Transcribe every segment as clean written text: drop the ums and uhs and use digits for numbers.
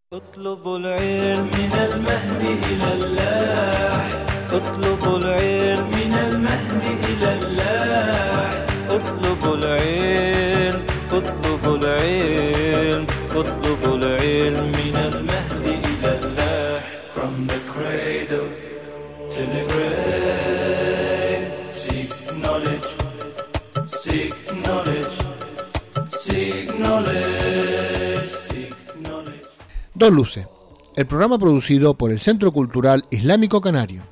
اطلبوا العلم من المهد إلى اللاح اطلبوا العلم من المهد إلى اللاح اطلبوا العلم اطلبوا العلم اطلبوا العلم من المهد إلى اللاح From the cradle to the grave Seek knowledge Seek knowledge Seek knowledge Seek knowledge Dos Luces, el programa producido por el Centro Cultural Islámico Canario.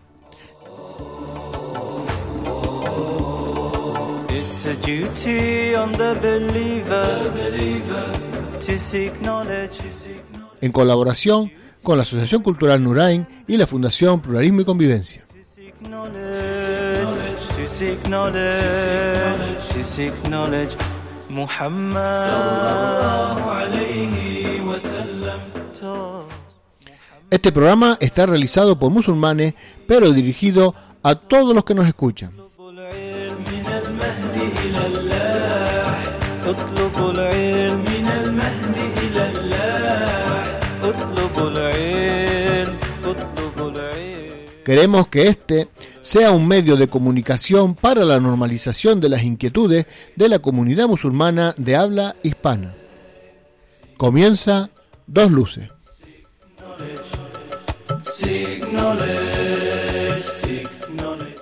It's a duty on the believer to seek knowledge. En colaboración con la Asociación Cultural Nurain y la Fundación Pluralismo y Convivencia. To seek knowledge, to seek knowledge. Muhammad sallallahu alayhi wa sallam. Este programa está realizado por musulmanes, pero dirigido a todos los que nos escuchan. Queremos que este sea un medio de comunicación para la normalización de las inquietudes de la comunidad musulmana de habla hispana. Comienza Dos Luces. Seek knowledge, seek knowledge.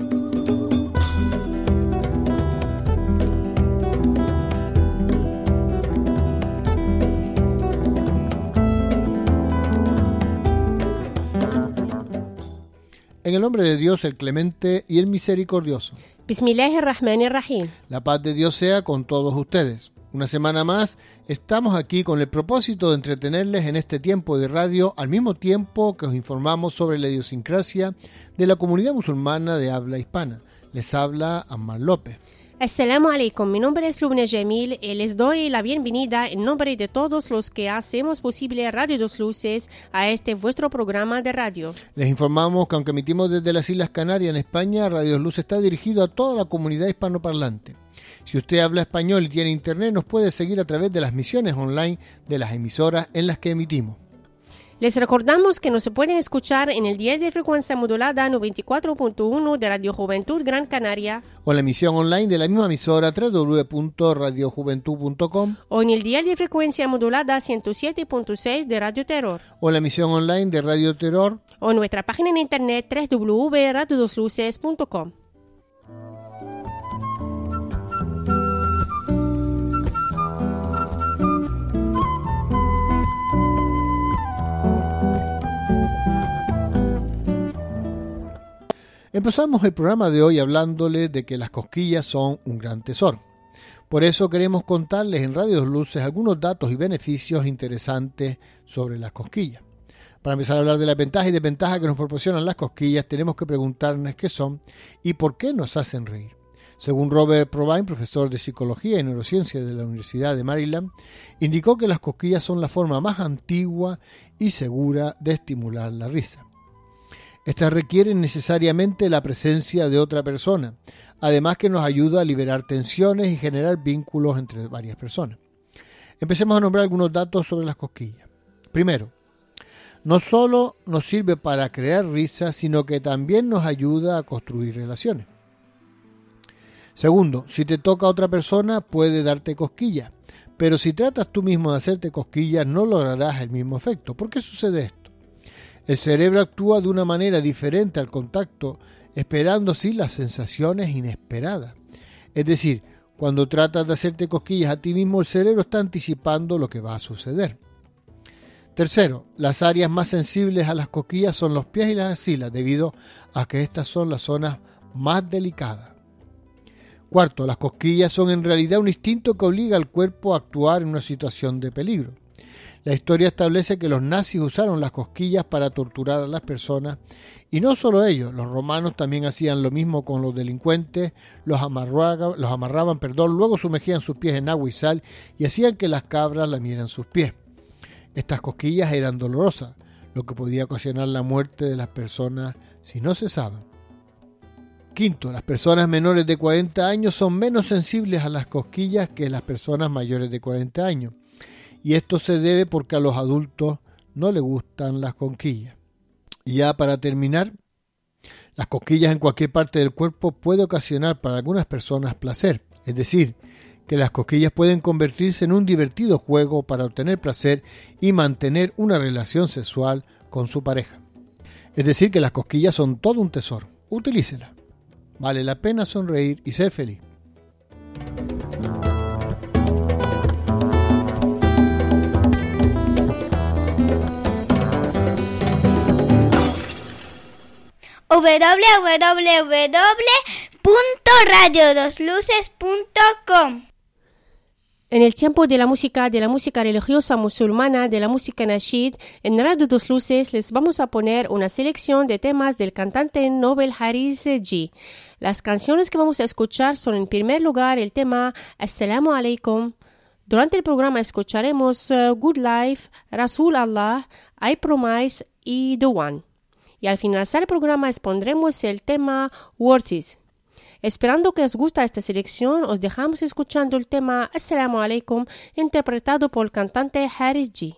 En el nombre de Dios, el Clemente y el Misericordioso. Bismillahirrahmanirrahim. La paz de Dios sea con todos ustedes. Una semana más estamos aquí con el propósito de entretenerles en este tiempo de radio, al mismo tiempo que os informamos sobre la idiosincrasia de la comunidad musulmana de habla hispana. Les habla Ammar López. Assalamu alaikum, mi nombre es Lubna Jamil y les doy la bienvenida en nombre de todos los que hacemos posible Radio Dos Luces a este vuestro programa de radio. Les informamos que aunque emitimos desde las Islas Canarias en España, Radio Dos Luces está dirigido a toda la comunidad hispanoparlante. Si usted habla español y tiene internet, nos puede seguir a través de las misiones online de las emisoras en las que emitimos. Les recordamos que nos pueden escuchar en el dial de frecuencia modulada 94.1 de Radio Juventud Gran Canaria o en la emisión online de la misma emisora www.radiojuventud.com o en el dial de frecuencia modulada 107.6 de Radio Terror o en la emisión online de Radio Terror o en nuestra página en internet www.radiodosluces.com. Empezamos el programa de hoy hablándoles de que las cosquillas son un gran tesoro. Por eso queremos contarles en Radio Dos Luces algunos datos y beneficios interesantes sobre las cosquillas. Para empezar a hablar de las ventajas y desventajas que nos proporcionan las cosquillas, tenemos que preguntarnos qué son y por qué nos hacen reír. Según Robert Provine, profesor de Psicología y Neurociencia de la Universidad de Maryland, indicó que las cosquillas son la forma más antigua y segura de estimular la risa. Estas requieren necesariamente la presencia de otra persona, además que nos ayuda a liberar tensiones y generar vínculos entre varias personas. Empecemos a nombrar algunos datos sobre las cosquillas. Primero, no solo nos sirve para crear risa, sino que también nos ayuda a construir relaciones. Segundo, si te toca a otra persona puede darte cosquillas, pero si tratas tú mismo de hacerte cosquillas no lograrás el mismo efecto. ¿Por qué sucede esto? El cerebro actúa de una manera diferente al contacto, esperando así las sensaciones inesperadas. Es decir, cuando tratas de hacerte cosquillas a ti mismo, el cerebro está anticipando lo que va a suceder. Tercero, las áreas más sensibles a las cosquillas son los pies y las axilas, debido a que estas son las zonas más delicadas. Cuarto, las cosquillas son en realidad un instinto que obliga al cuerpo a actuar en una situación de peligro. La historia establece que los nazis usaron las cosquillas para torturar a las personas, y no solo ellos, los romanos también hacían lo mismo con los delincuentes, los amarraban, luego sumergían sus pies en agua y sal y hacían que las cabras lamieran sus pies. Estas cosquillas eran dolorosas, lo que podía ocasionar la muerte de las personas si no cesaban. Quinto, las personas menores de 40 años son menos sensibles a las cosquillas que las personas mayores de 40 años. Y esto se debe porque a los adultos no le gustan las cosquillas. Y ya para terminar, las cosquillas en cualquier parte del cuerpo puede ocasionar para algunas personas placer, es decir, que las cosquillas pueden convertirse en un divertido juego para obtener placer y mantener una relación sexual con su pareja. Es decir, que las cosquillas son todo un tesoro. Utilícelas. Vale la pena sonreír y ser feliz. www.radiodosluces.com. En el tiempo de la música religiosa musulmana, de la música Nasheed, en Radio Dos Luces les vamos a poner una selección de temas del cantante Nobel Haris G. Las canciones que vamos a escuchar son en primer lugar el tema Assalamu Alaikum. Durante el programa escucharemos Good Life, Rasul Allah, I Promise y The One. Y al finalizar el programa expondremos el tema Worth It. Esperando que os guste esta selección, os dejamos escuchando el tema Assalamu Alaikum, interpretado por el cantante Haris G.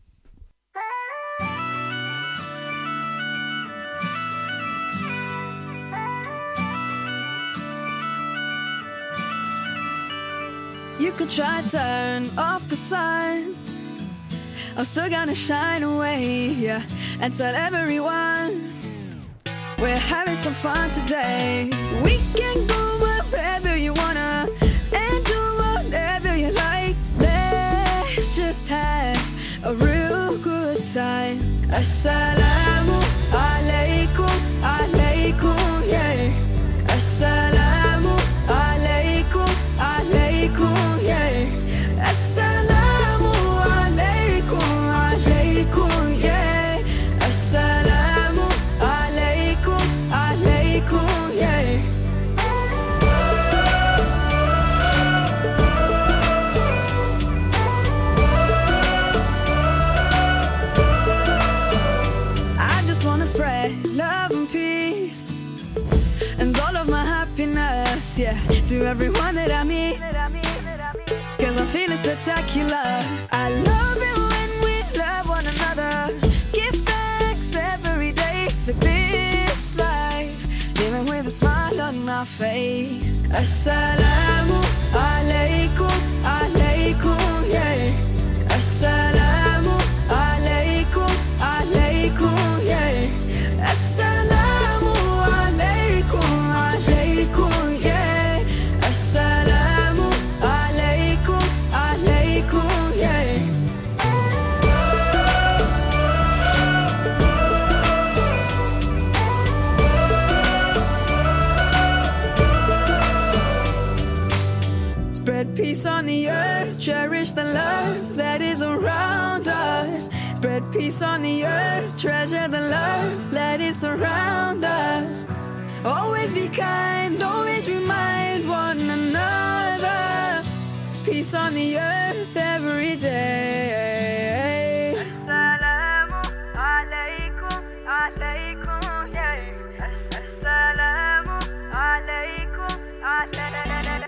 You can try to turn off the sun, I'm still gonna shine away, yeah, and tell everyone we're having some fun today. We can go wherever you wanna and do whatever you like. Let's just have a real good time. Assalamu alaikum, alaikum, yeah. Assalamu alaikum, alaikum, yeah. Assalamu alaikum, alaikum, yeah. Assalamu alaikum, alaikum, yeah. I just wanna spread love and peace and all of my happiness, yeah, to everyone that I meet, 'cause I'm feeling spectacular. I love it when we love one another. Give thanks every day for this life, living with a smile on our face. Assalamu alaikum, alaikum, yeah. Assalamu alaikum, alaikum, yeah. Assalamu alaikum, alaikum, yeah. Assalamu alaikum, alaikum, yeah. Spread peace on the earth, cherish the love that is around us. Spread peace on the earth, treasure the love that is around us. Always be kind, always remind one another. Peace on the earth every day. Assalamu alaikum, alaikum, yeah. Assalamu alaikum, alaikum.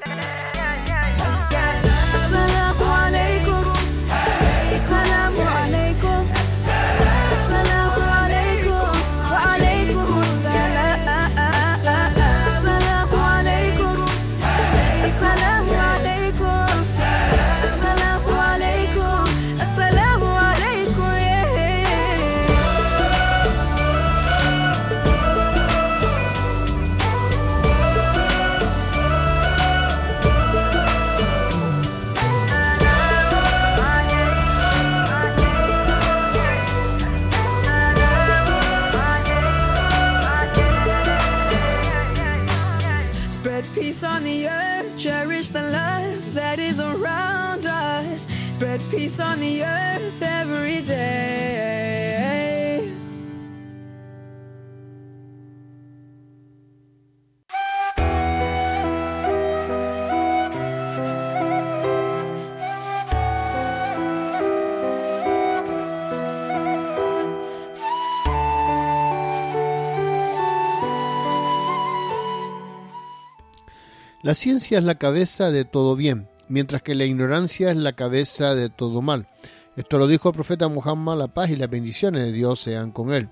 Assalamu alaikum, assalamu alaikum, assalamu alaikum, wa alaikum assalam. Assalamu alaikum, assalamu alaikum, assalamu alaikum, assalamu alaikum, yeah. Spread peace on the earth, cherish the love that is around us. Spread peace on the earth every day. La ciencia es la cabeza de todo bien, mientras que la ignorancia es la cabeza de todo mal. Esto lo dijo el profeta Muhammad, la paz y las bendiciones de Dios sean con él.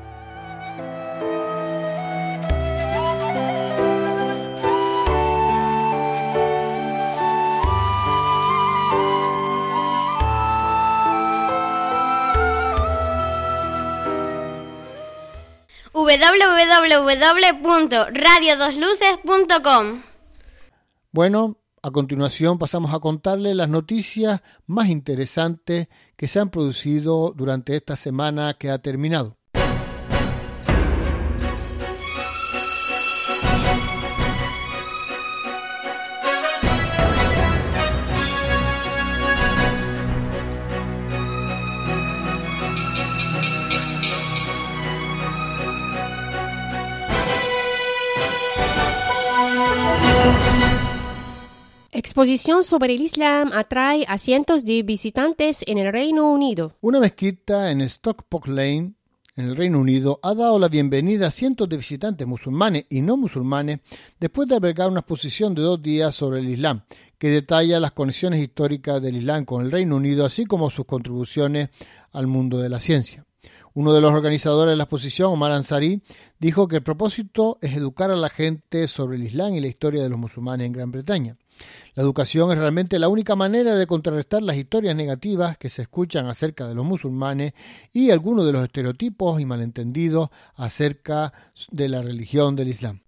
www.radiodosluces.com. Bueno, a continuación pasamos a contarles las noticias más interesantes que se han producido durante esta semana que ha terminado. Exposición sobre el Islam atrae a cientos de visitantes en el Reino Unido. Una mezquita en Stockport Lane, en el Reino Unido, ha dado la bienvenida a cientos de visitantes musulmanes y no musulmanes después de albergar una exposición de 2 días sobre el Islam, que detalla las conexiones históricas del Islam con el Reino Unido, así como sus contribuciones al mundo de la ciencia. Uno de los organizadores de la exposición, Omar Ansari, dijo que el propósito es educar a la gente sobre el Islam y la historia de los musulmanes en Gran Bretaña. La educación es realmente la única manera de contrarrestar las historias negativas que se escuchan acerca de los musulmanes y algunos de los estereotipos y malentendidos acerca de la religión del Islam.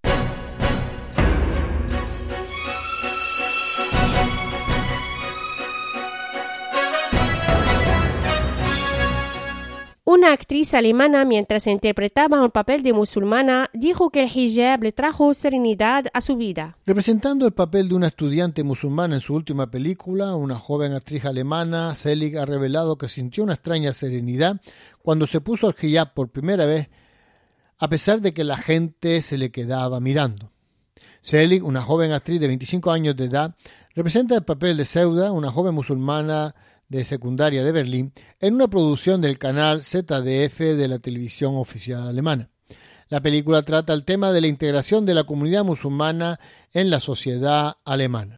Una actriz alemana, mientras interpretaba un papel de musulmana, dijo que el hijab le trajo serenidad a su vida. Representando el papel de una estudiante musulmana en su última película, una joven actriz alemana, Selig, ha revelado que sintió una extraña serenidad cuando se puso el hijab por primera vez, a pesar de que la gente se le quedaba mirando. Selig, una joven actriz de 25 años de edad, representa el papel de Seuda, una joven musulmana de secundaria de Berlín, en una producción del canal ZDF de la televisión oficial alemana. La película trata el tema de la integración de la comunidad musulmana en la sociedad alemana.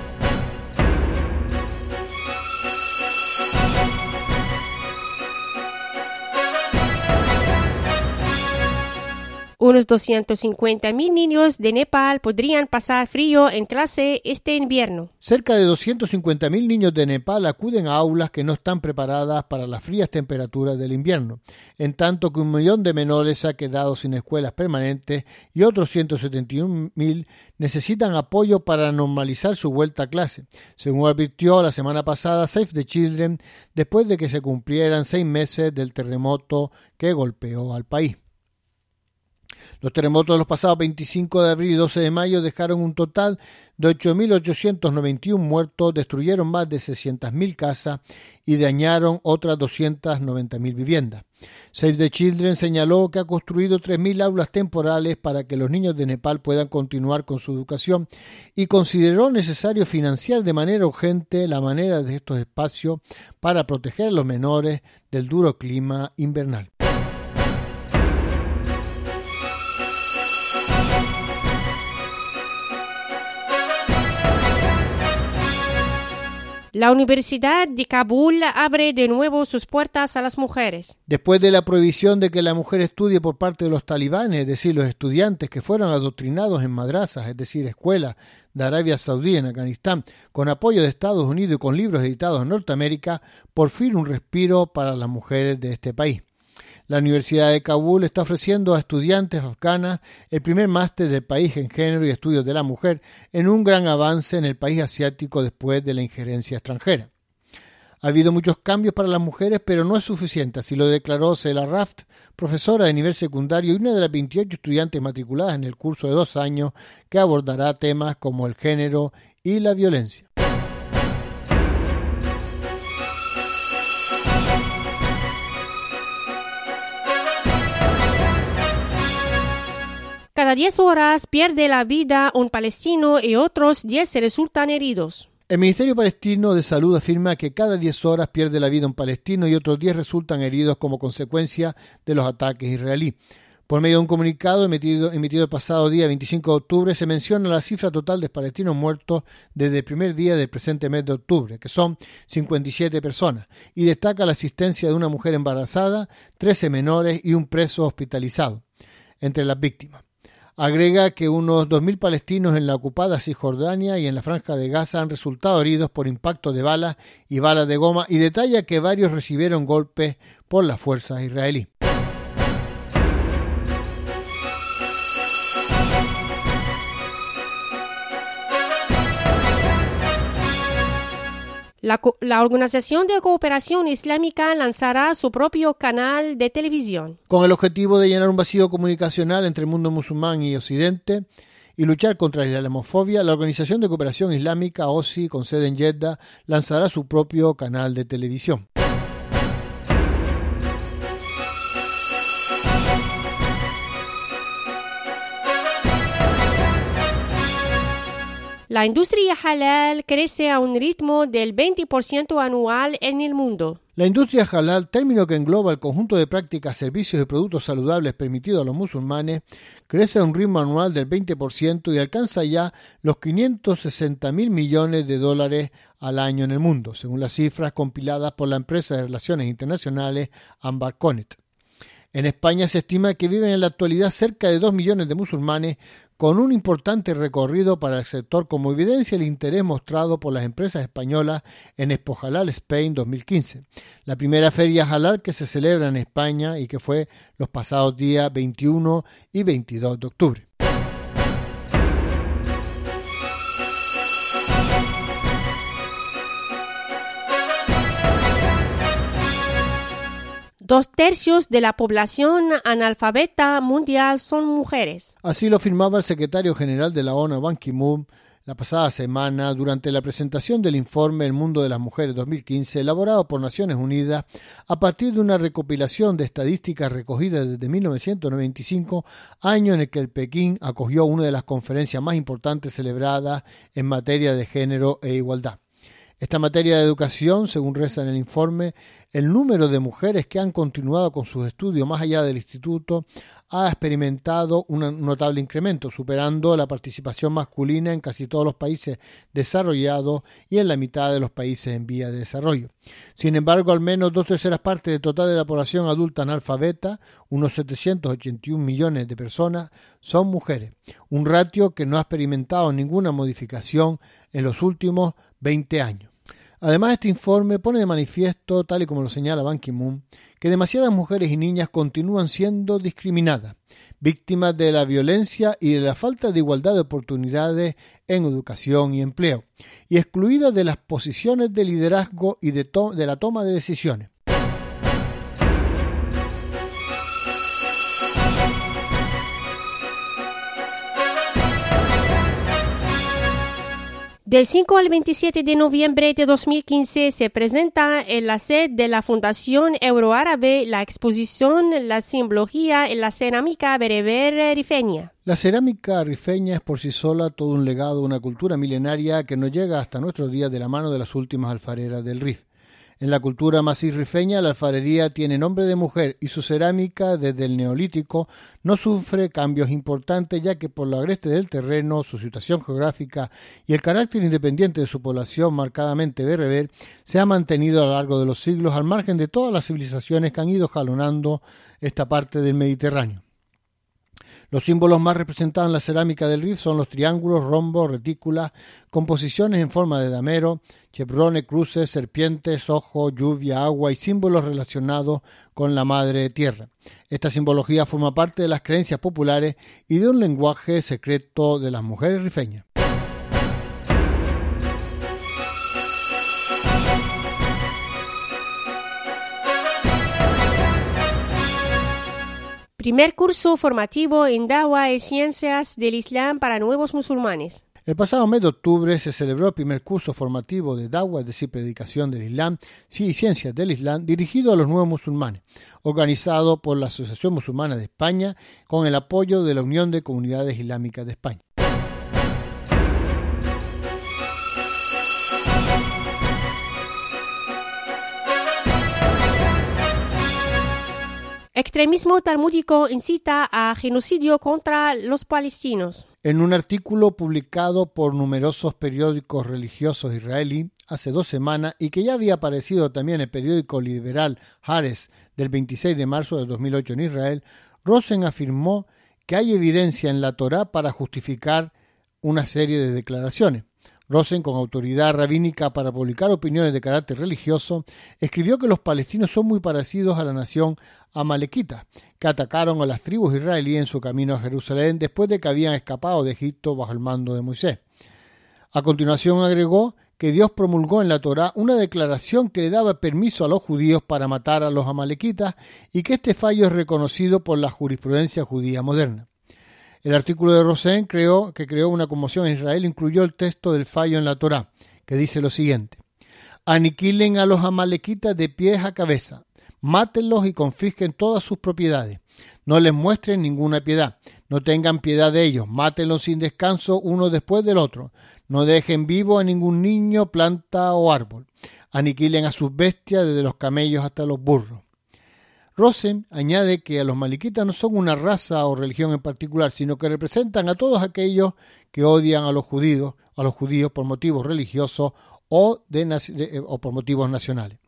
Unos 250.000 niños de Nepal podrían pasar frío en clase este invierno. Cerca de 250.000 niños de Nepal acuden a aulas que no están preparadas para las frías temperaturas del invierno, en tanto que 1 millón de menores se ha quedado sin escuelas permanentes y otros 171.000 necesitan apoyo para normalizar su vuelta a clase, según advirtió la semana pasada Save the Children, después de que se cumplieran 6 meses del terremoto que golpeó al país. Los terremotos de los pasados 25 de abril y 12 de mayo dejaron un total de 8.891 muertos, destruyeron más de 600.000 casas y dañaron otras 290.000 viviendas. Save the Children señaló que ha construido 3.000 aulas temporales para que los niños de Nepal puedan continuar con su educación y consideró necesario financiar de manera urgente la manera de estos espacios para proteger a los menores del duro clima invernal. La Universidad de Kabul abre de nuevo sus puertas a las mujeres. Después de la prohibición de que la mujer estudie por parte de los talibanes, es decir, los estudiantes que fueron adoctrinados en madrasas, es decir, escuelas de Arabia Saudí en Afganistán, con apoyo de Estados Unidos y con libros editados en Norteamérica, por fin un respiro para las mujeres de este país. La Universidad de Kabul está ofreciendo a estudiantes afganas el primer máster del país en género y estudios de la mujer, en un gran avance en el país asiático después de la injerencia extranjera. Ha habido muchos cambios para las mujeres, pero no es suficiente, así lo declaró Sela Raft, profesora de nivel secundario y una de las 28 estudiantes matriculadas en el curso de 2 años que abordará temas como el género y la violencia. Cada 10 horas pierde la vida un palestino y otros 10 resultan heridos. El Ministerio Palestino de Salud afirma que cada 10 horas pierde la vida un palestino y otros 10 resultan heridos como consecuencia de los ataques israelíes. Por medio de un comunicado emitido el pasado día 25 de octubre, se menciona la cifra total de palestinos muertos desde el primer día del presente mes de octubre, que son 57 personas, y destaca la asistencia de una mujer embarazada, 13 menores y un preso hospitalizado entre las víctimas. Agrega que unos 2.000 palestinos en la ocupada Cisjordania y en la Franja de Gaza han resultado heridos por impactos de balas y balas de goma, y detalla que varios recibieron golpes por las fuerzas israelíes. La Organización de Cooperación Islámica lanzará su propio canal de televisión. Con el objetivo de llenar un vacío comunicacional entre el mundo musulmán y Occidente y luchar contra la islamofobia, la Organización de Cooperación Islámica, OSI, con sede en Jeddah, lanzará su propio canal de televisión. La industria halal crece a un ritmo del 20% anual en el mundo. La industria halal, término que engloba el conjunto de prácticas, servicios y productos saludables permitidos a los musulmanes, crece a un ritmo anual del 20% y alcanza ya los 560.000 millones de dólares al año en el mundo, según las cifras compiladas por la empresa de relaciones internacionales Ambar Connect. En España se estima que viven en la actualidad cerca de 2 millones de musulmanes, con un importante recorrido para el sector, como evidencia el interés mostrado por las empresas españolas en Expo Halal Spain 2015, la primera feria halal que se celebra en España y que fue los pasados días 21 y 22 de octubre. Dos tercios de la población analfabeta mundial son mujeres. Así lo afirmaba el secretario general de la ONU, Ban Ki-moon, la pasada semana durante la presentación del informe El Mundo de las Mujeres 2015, elaborado por Naciones Unidas a partir de una recopilación de estadísticas recogidas desde 1995, año en el que el Pekín acogió una de las conferencias más importantes celebradas en materia de género e igualdad. Esta materia de educación, según reza en el informe, el número de mujeres que han continuado con sus estudios más allá del instituto ha experimentado un notable incremento, superando la participación masculina en casi todos los países desarrollados y en la mitad de los países en vía de desarrollo. Sin embargo, al menos 2/3 partes del total de la población adulta analfabeta, unos 781 millones de personas, son mujeres, un ratio que no ha experimentado ninguna modificación en los últimos 20 años. Además, este informe pone de manifiesto, tal y como lo señala Ban Ki-moon, que demasiadas mujeres y niñas continúan siendo discriminadas, víctimas de la violencia y de la falta de igualdad de oportunidades en educación y empleo, y excluidas de las posiciones de liderazgo y de la toma de decisiones. Del 5 al 27 de noviembre de 2015 se presenta en la sede de la Fundación Euroárabe la exposición La simbología en la cerámica bereber rifeña. La cerámica rifeña es por sí sola todo un legado, una cultura milenaria que nos llega hasta nuestros días de la mano de las últimas alfareras del Rif. En la cultura masí rifeña, la alfarería tiene nombre de mujer y su cerámica, desde el neolítico, no sufre cambios importantes, ya que por lo agreste del terreno, su situación geográfica y el carácter independiente de su población marcadamente bereber, se ha mantenido a lo largo de los siglos al margen de todas las civilizaciones que han ido jalonando esta parte del Mediterráneo. Los símbolos más representados en la cerámica del Rif son los triángulos, rombos, retículas, composiciones en forma de damero, chevrones, cruces, serpientes, ojos, lluvia, agua y símbolos relacionados con la madre tierra. Esta simbología forma parte de las creencias populares y de un lenguaje secreto de las mujeres rifeñas. Primer curso formativo en Dawa y Ciencias del Islam para nuevos musulmanes. El pasado mes de octubre se celebró el primer curso formativo de Dawa, es decir, Predicación del Islam y Ciencias del Islam, dirigido a los nuevos musulmanes, organizado por la Asociación Musulmana de España con el apoyo de la Unión de Comunidades Islámicas de España. Extremismo talmúdico incita a genocidio contra los palestinos. En un artículo publicado por numerosos periódicos religiosos israelíes hace 2 semanas y que ya había aparecido también en el periódico liberal Haaretz del 26 de marzo de 2008 en Israel, Rosen afirmó que hay evidencia en la Torá para justificar una serie de declaraciones. Rosen, con autoridad rabínica para publicar opiniones de carácter religioso, escribió que los palestinos son muy parecidos a la nación amalequita, que atacaron a las tribus israelíes en su camino a Jerusalén después de que habían escapado de Egipto bajo el mando de Moisés. A continuación agregó que Dios promulgó en la Torá una declaración que le daba permiso a los judíos para matar a los amalequitas y que este fallo es reconocido por la jurisprudencia judía moderna. El artículo de Rosen que creó una conmoción en Israel incluyó el texto del fallo en la Torá, que dice lo siguiente: aniquilen a los amalequitas de pies a cabeza, mátenlos y confisquen todas sus propiedades, no les muestren ninguna piedad, no tengan piedad de ellos, mátenlos sin descanso uno después del otro, no dejen vivo a ningún niño, planta o árbol, aniquilen a sus bestias desde los camellos hasta los burros. Rosen añade que los amalequitas no son una raza o religión en particular, sino que representan a todos aquellos que odian a los judíos por motivos religiosos o por motivos nacionales.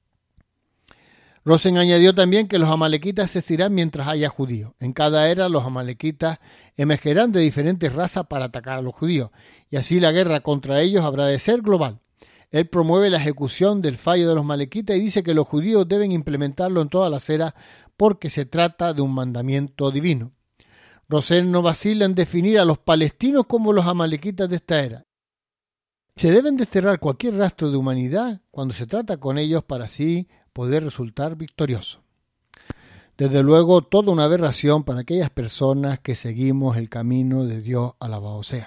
Rosen añadió también que los amalequitas existirán mientras haya judíos. En cada era los amalequitas emergerán de diferentes razas para atacar a los judíos, y así la guerra contra ellos habrá de ser global. Él promueve la ejecución del fallo de los amalequitas y dice que los judíos deben implementarlo en todas las eras porque se trata de un mandamiento divino. Rosen no vacila en definir a los palestinos como los amalequitas de esta era. Se deben desterrar cualquier rastro de humanidad cuando se trata con ellos para así poder resultar victorioso. Desde luego, toda una aberración para aquellas personas que seguimos el camino de Dios, alabado sea.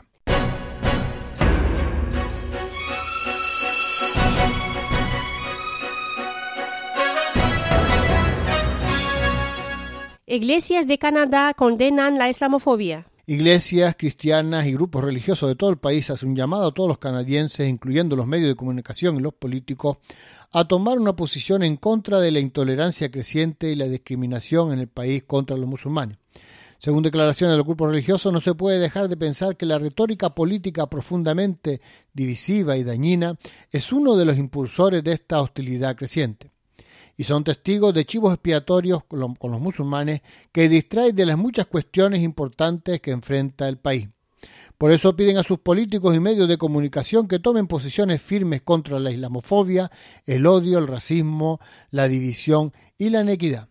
Iglesias de Canadá condenan la islamofobia. Iglesias cristianas y grupos religiosos de todo el país hacen un llamado a todos los canadienses, incluyendo los medios de comunicación y los políticos, a tomar una posición en contra de la intolerancia creciente y la discriminación en el país contra los musulmanes. Según declaraciones de los grupos religiosos, no se puede dejar de pensar que la retórica política profundamente divisiva y dañina es uno de los impulsores de esta hostilidad creciente. Y son testigos de chivos expiatorios con los musulmanes que distraen de las muchas cuestiones importantes que enfrenta el país. Por eso piden a sus políticos y medios de comunicación que tomen posiciones firmes contra la islamofobia, el odio, el racismo, la división y la inequidad.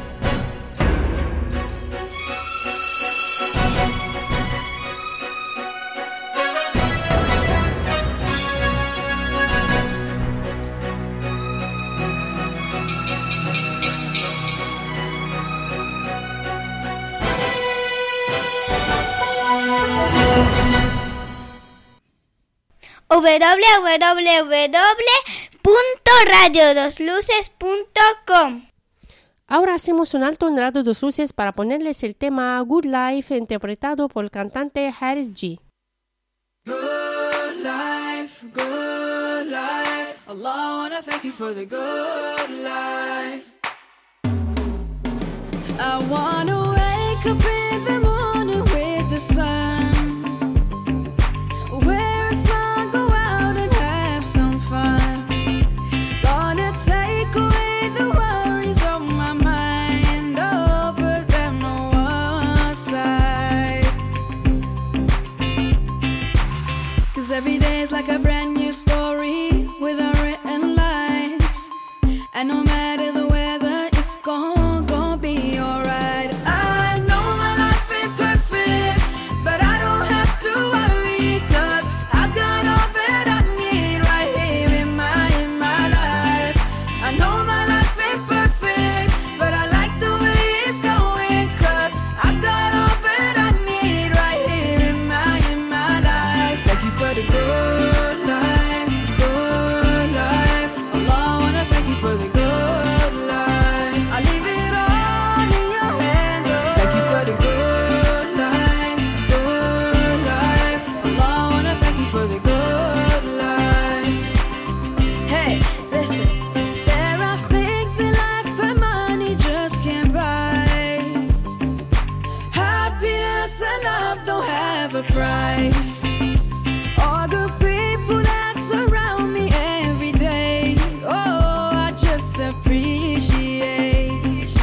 www.radio2luces.com. Ahora hacemos un alto en Radio Dos Luces para ponerles el tema Good Life interpretado por el cantante Haaretz G. Good life, Allah, I wanna thank you for the good life. I wanna wake up in the morning with the sun, wear a smile, go out and have some fun. Gonna take away the worries on my mind, oh, put them on one side. 'Cause every day is like a brand new story with unwritten lines, and no matter the weather, it's gonna be alright. I know my eyes. All the people that surround me every day. Oh, I just appreciate.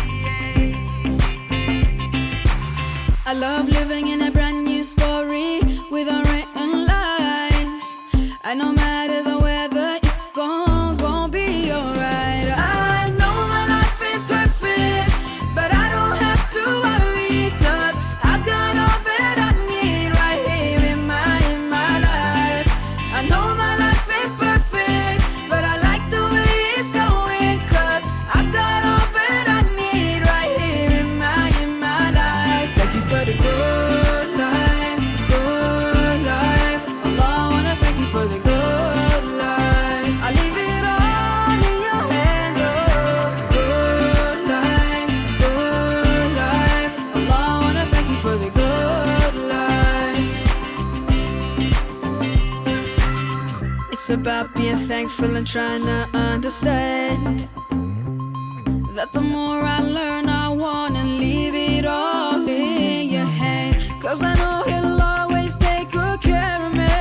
I love living in a brand new story with unwritten lines. And no matter the weather, it's gonna be alright. I know my life ain't perfect, but I don't have to worry, 'cause I've got all that I need right here in my life. I know my life ain't perfect, but I like the way it's going, 'cause I've got all that I need right here in my life. Thank you for the good life, good life. Allah, I wanna thank you for the good life. I leave it all in your hands, oh. Good life, good life. Allah, I wanna thank you for the good life. It's about being thankful and trying to understand that the more I learn, I wanna leave it all in your hand. 'Cause I know he'll always take good care of me.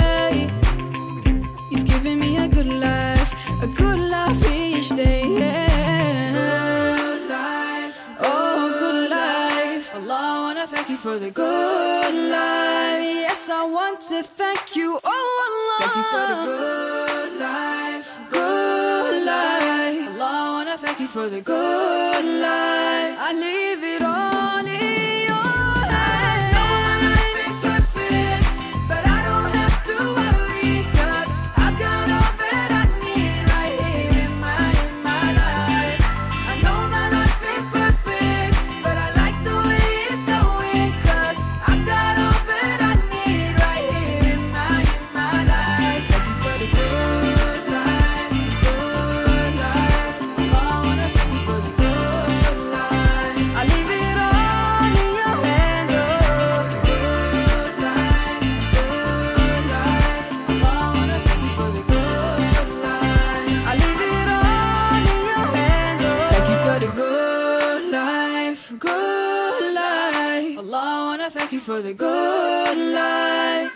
You've given me a good life each day. Yeah. Good life, oh good life. Allah, I wanna thank you for the good life. Yes, I want to thank you, oh Allah. Thank you for the good life, good life. Allah, I wanna thank you for the good life. I leave it all in your hands. I know my life ain't perfect, but I don't have to worry, 'cause I've got all that I need right here in my life. I know my life ain't perfect, but I like the way it's going, 'cause I've got all that I need right here in my life. Thank you for the good life, good life. Allah, I wanna thank you for the good life. I leave it all in your hands, oh. Good life, good life. Allah, I wanna thank you for the good life. I leave it all in your hands, oh. Thank you for the good life, good life. Allah, I wanna thank you for the good life.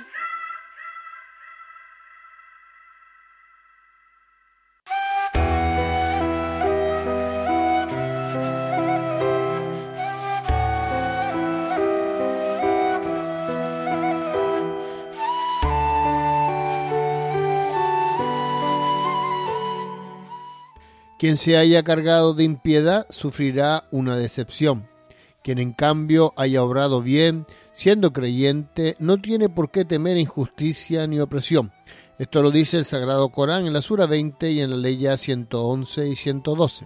Quien se haya cargado de impiedad sufrirá una decepción. Quien en cambio haya obrado bien, siendo creyente, no tiene por qué temer injusticia ni opresión. Esto lo dice el Sagrado Corán en la Sura 20 y en la Ley 111 y 112.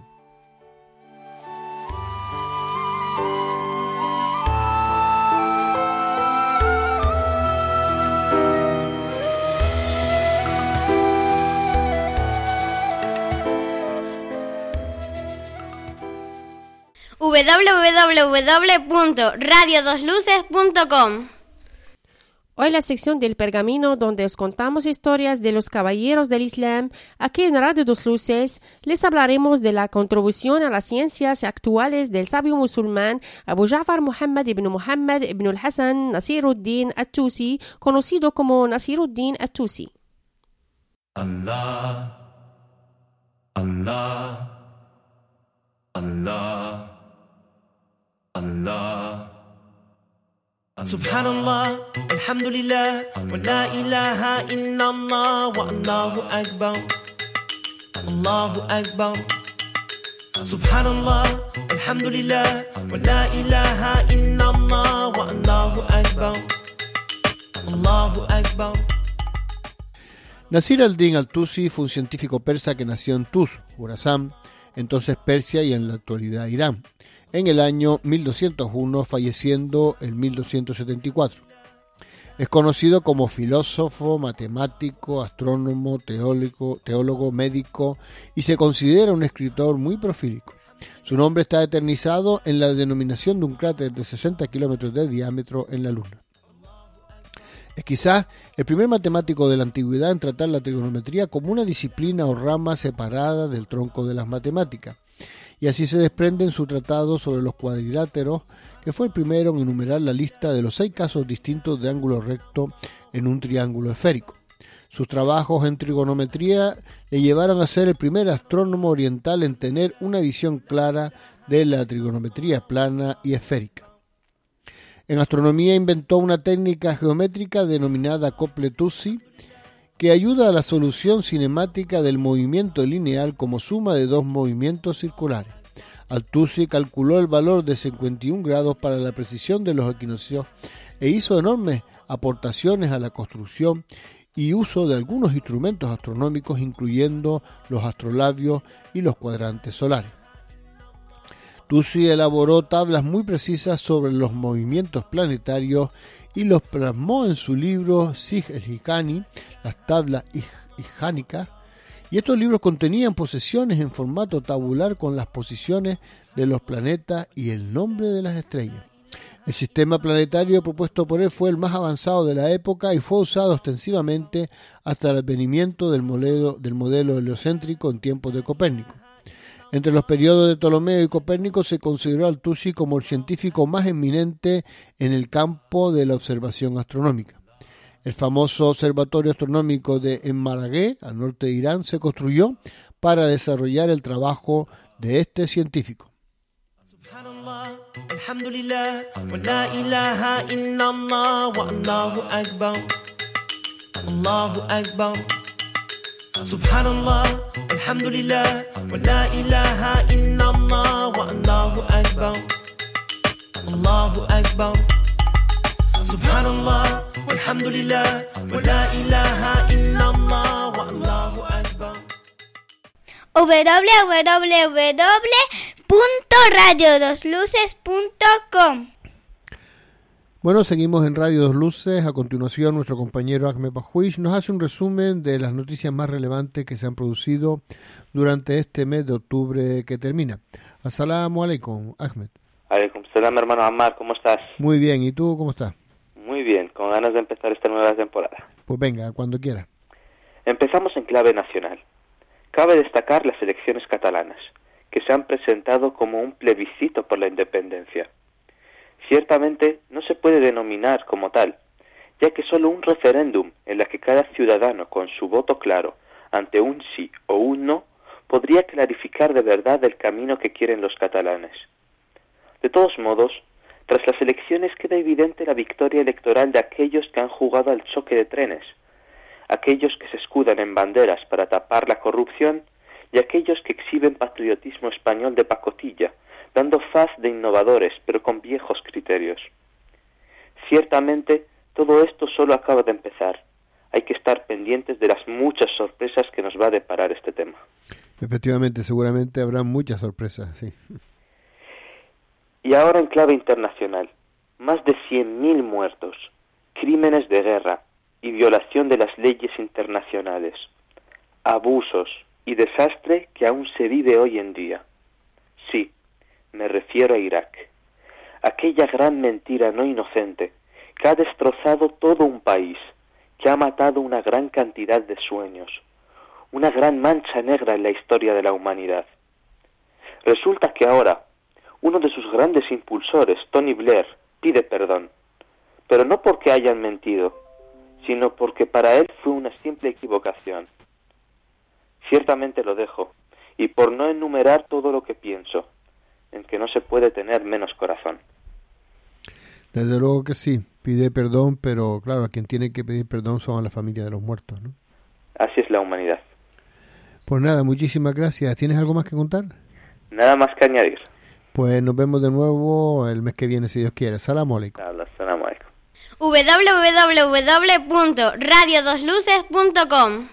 www.radiodosluces.com. Hoy la sección del Pergamino, donde os contamos historias de los caballeros del Islam. Aquí en Radio Dos Luces les hablaremos de la contribución a las ciencias actuales del sabio musulmán Abu Ja'far Muhammad ibn al-Hasan Nasiruddin at-Tusi, conocido como Nasiruddin at-Tusi. Allah, Allah, Allah, Allah. Subhanallah, alhamdulillah, wa la ilaha illallah, wa Allahu akbar, Allahu akbar. Subhanallah, alhamdulillah, wa la ilaha illallah, wa Allahu akbar, Allahu akbar. Nasir al-Din al-Tusi fue un científico persa que nació en Tus, Khurasán, entonces Persia y en la actualidad Irán, en el año 1201, falleciendo en 1274. Es conocido como filósofo, matemático, astrónomo, teólogo, médico y se considera un escritor muy prolífico. Su nombre está eternizado en la denominación de un cráter de 60 kilómetros de diámetro en la Luna. Es quizás el primer matemático de la antigüedad en tratar la trigonometría como una disciplina o rama separada del tronco de las matemáticas, y así se desprende en su tratado sobre los cuadriláteros, que fue el primero en enumerar la lista de los 6 casos distintos de ángulo recto en un triángulo esférico. Sus trabajos en trigonometría le llevaron a ser el primer astrónomo oriental en tener una visión clara de la trigonometría plana y esférica. En astronomía inventó una técnica geométrica denominada acople-Tusi, que ayuda a la solución cinemática del movimiento lineal como suma de 2 movimientos circulares. Al-Tusi calculó el valor de 51 grados para la precisión de los equinoccios e hizo enormes aportaciones a la construcción y uso de algunos instrumentos astronómicos, incluyendo los astrolabios y los cuadrantes solares. Tusi elaboró tablas muy precisas sobre los movimientos planetarios y los plasmó en su libro Sig el-Hikani, las tablas hijánicas, y estos libros contenían posiciones en formato tabular con las posiciones de los planetas y el nombre de las estrellas. El sistema planetario propuesto por él fue el más avanzado de la época y fue usado extensivamente hasta el advenimiento del modelo heliocéntrico en tiempos de Copérnico. Entre los periodos de Ptolomeo y Copérnico se consideró al Tusi como el científico más eminente en el campo de la observación astronómica. El famoso observatorio astronómico de Enmaragé, al norte de Irán, se construyó para desarrollar el trabajo de este científico. Alhamdulillah, wa la ilaha illallah, wa Allahu Akbar, Allahu Akbar. Subhanallah, alhamdulillah, wa la ilaha illallah, wa Allahu Akbar, Allahu Akbar. Subhanallah, alhamdulillah, wa la ilaha illallah, wa Allahu Akbar. www.radio2luces.com. Bueno, seguimos en Radio Dos Luces. A continuación, nuestro compañero Ahmed Bahuish nos hace un resumen de las noticias más relevantes que se han producido durante este mes de octubre que termina. As-salamu alaikum, Ahmed. Alaikum salam, hermano Ammar, ¿cómo estás? Muy bien, ¿y tú cómo estás? Muy bien, con ganas de empezar esta nueva temporada. Pues venga, cuando quieras. Empezamos en clave nacional. Cabe destacar las elecciones catalanas, que se han presentado como un plebiscito por la independencia. Ciertamente no se puede denominar como tal, ya que solo un referéndum en la que cada ciudadano con su voto claro ante un sí o un no podría clarificar de verdad el camino que quieren los catalanes. De todos modos, tras las elecciones queda evidente la victoria electoral de aquellos que han jugado al choque de trenes, aquellos que se escudan en banderas para tapar la corrupción y aquellos que exhiben patriotismo español de pacotilla, dando faz de innovadores, pero con viejos criterios. Ciertamente, todo esto solo acaba de empezar. Hay que estar pendientes de las muchas sorpresas que nos va a deparar este tema. Efectivamente, seguramente habrá muchas sorpresas, sí. Y ahora en clave internacional, más de 100.000 muertos, crímenes de guerra y violación de las leyes internacionales, abusos y desastre que aún se vive hoy en día. Sí, me refiero a Irak, aquella gran mentira no inocente que ha destrozado todo un país, que ha matado una gran cantidad de sueños, una gran mancha negra en la historia de la humanidad. Resulta que ahora, uno de sus grandes impulsores, Tony Blair, pide perdón, pero no porque hayan mentido, sino porque para él fue una simple equivocación. Ciertamente lo dejo, y por no enumerar todo lo que pienso, en que no se puede tener menos corazón. Desde luego que sí, pide perdón, pero claro, a quien tiene que pedir perdón son a la familia de los muertos, ¿no? Así es la humanidad. Pues nada, muchísimas gracias. ¿Tienes algo más que contar? Nada más que añadir. Pues nos vemos de nuevo el mes que viene, si Dios quiere. Salamu alaikum. Salamu alaikum. www.radio2luces.com.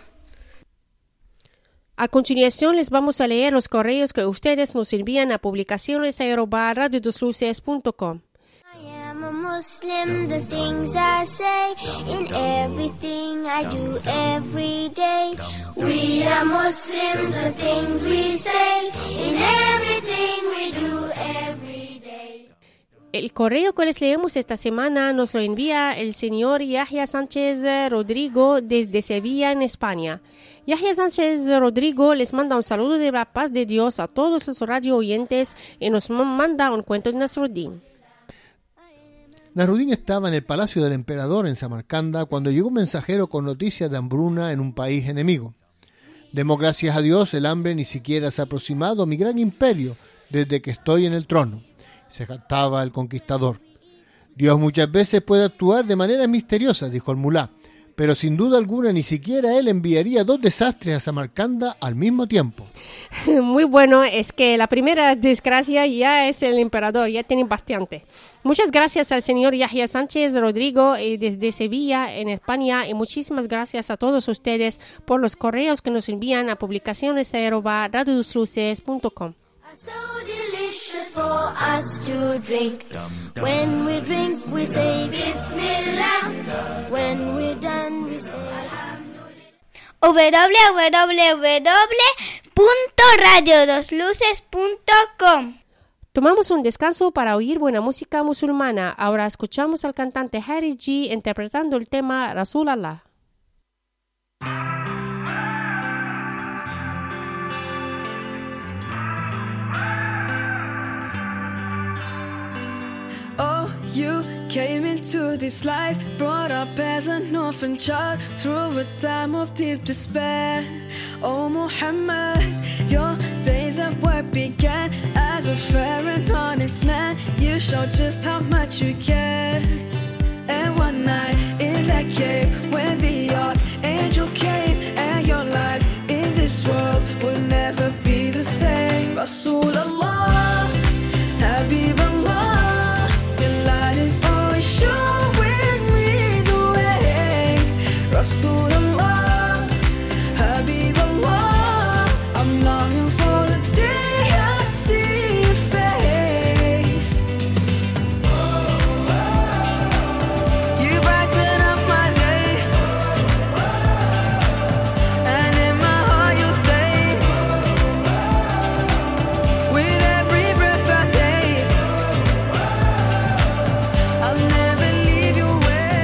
A continuación les vamos a leer los correos que ustedes nos envían a publicaciones@radiodosluces.com. I am a Muslim, the things I say, in everything I do every day. We are Muslims, the things we say, in everything we do every day. El correo que les leemos esta semana nos lo envía el señor Yahya Sánchez Rodrigo desde Sevilla, en España. Yahya Sánchez Rodrigo les manda un saludo de la paz de Dios a todos los radio oyentes y nos manda un cuento de Nasruddin. Nasruddin estaba en el palacio del emperador en Samarcanda cuando llegó un mensajero con noticias de hambruna en un país enemigo. Demos gracias a Dios, el hambre ni siquiera se ha aproximado a mi gran imperio desde que estoy en el trono, se jactaba el conquistador. Dios muchas veces puede actuar de manera misteriosa, dijo el mulá, pero sin duda alguna ni siquiera él enviaría 2 desastres a Samarcanda al mismo tiempo. Muy bueno, es que la primera desgracia ya es el emperador, ya tiene bastante. Muchas gracias al señor Yahya Sánchez Rodrigo desde Sevilla, en España, y muchísimas gracias a todos ustedes por los correos que nos envían a publicaciones@radiodosluces.com. So delicious for us to drink. When we drink, we say Bismillah. When we're done, we say www.radiodosluces.com. Tomamos un descanso para oír buena música musulmana. Ahora escuchamos al cantante Haris G interpretando el tema Rasul Allah. Oh, you came into this life, brought up as an orphan child through a time of deep despair. Oh, Muhammad, your days of work began as a fair and honest man. You showed just how much you care. And one night in that cave, when the archangel came, and your life in this world will never be the same. Rasulullah, Habibullah, showing me the way. Rasulullah, Habibullah, I'm longing for the day I see your face. You brighten up my day, and in my heart you'll stay. With every breath I take, I'll never leave your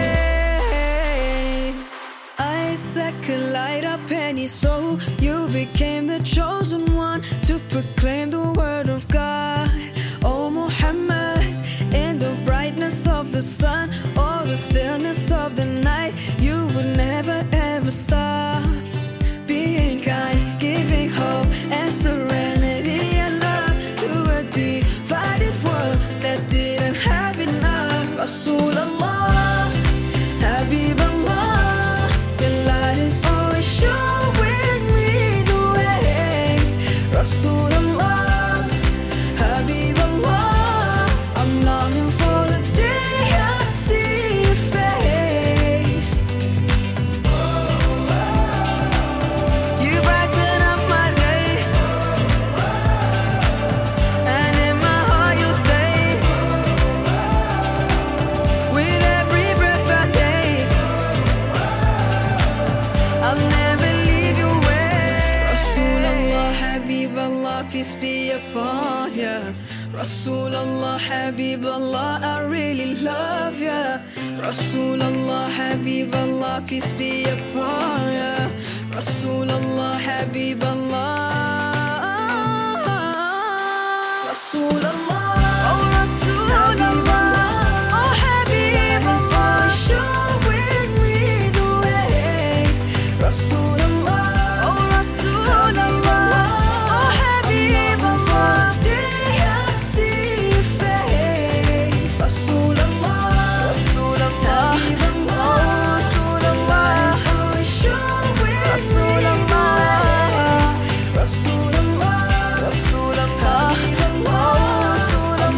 way. Eyes that could light up any soul. You became the chosen one to proclaim the word of God. Oh Muhammad, in the brightness of the sun or the stillness of the night, you would never ever stop. Being kind, giving hope and serenity and love to a divided world that didn't have enough. Rasulullah, Habibullah, your light is always showing me the way. Rasulullah, Habibullah, I'm longing for the day I see your face. You brighten up my day, and in my heart you'll stay. With every breath I take, I'll never leave your way. Rasulullah, Habibullah, peace be upon ya. Rasulullah, Habibullah, I really love ya. Rasulullah, Habibullah, peace be upon ya. Rasulullah, Habibullah. Rasulullah, oh Rasulullah, oh Habibullah, showing me the way. Rasulullah, oh Rasulullah, oh Habibullah, day I see your face. Rasulullah, Rasulullah, Habibullah, Rasulullah, showing me the way. Rasulullah, Rasulullah, Habibullah,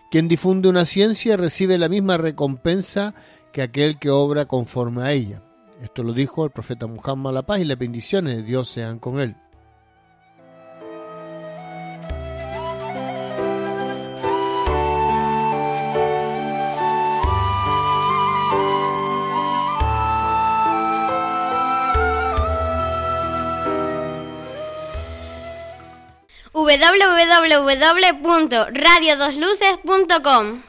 Quien difunde una ciencia recibe la misma recompensa que aquel que obra conforme a ella. Esto lo dijo el profeta Muhammad, la paz y las bendiciones de Dios sean con él. www.radiodosluces.com.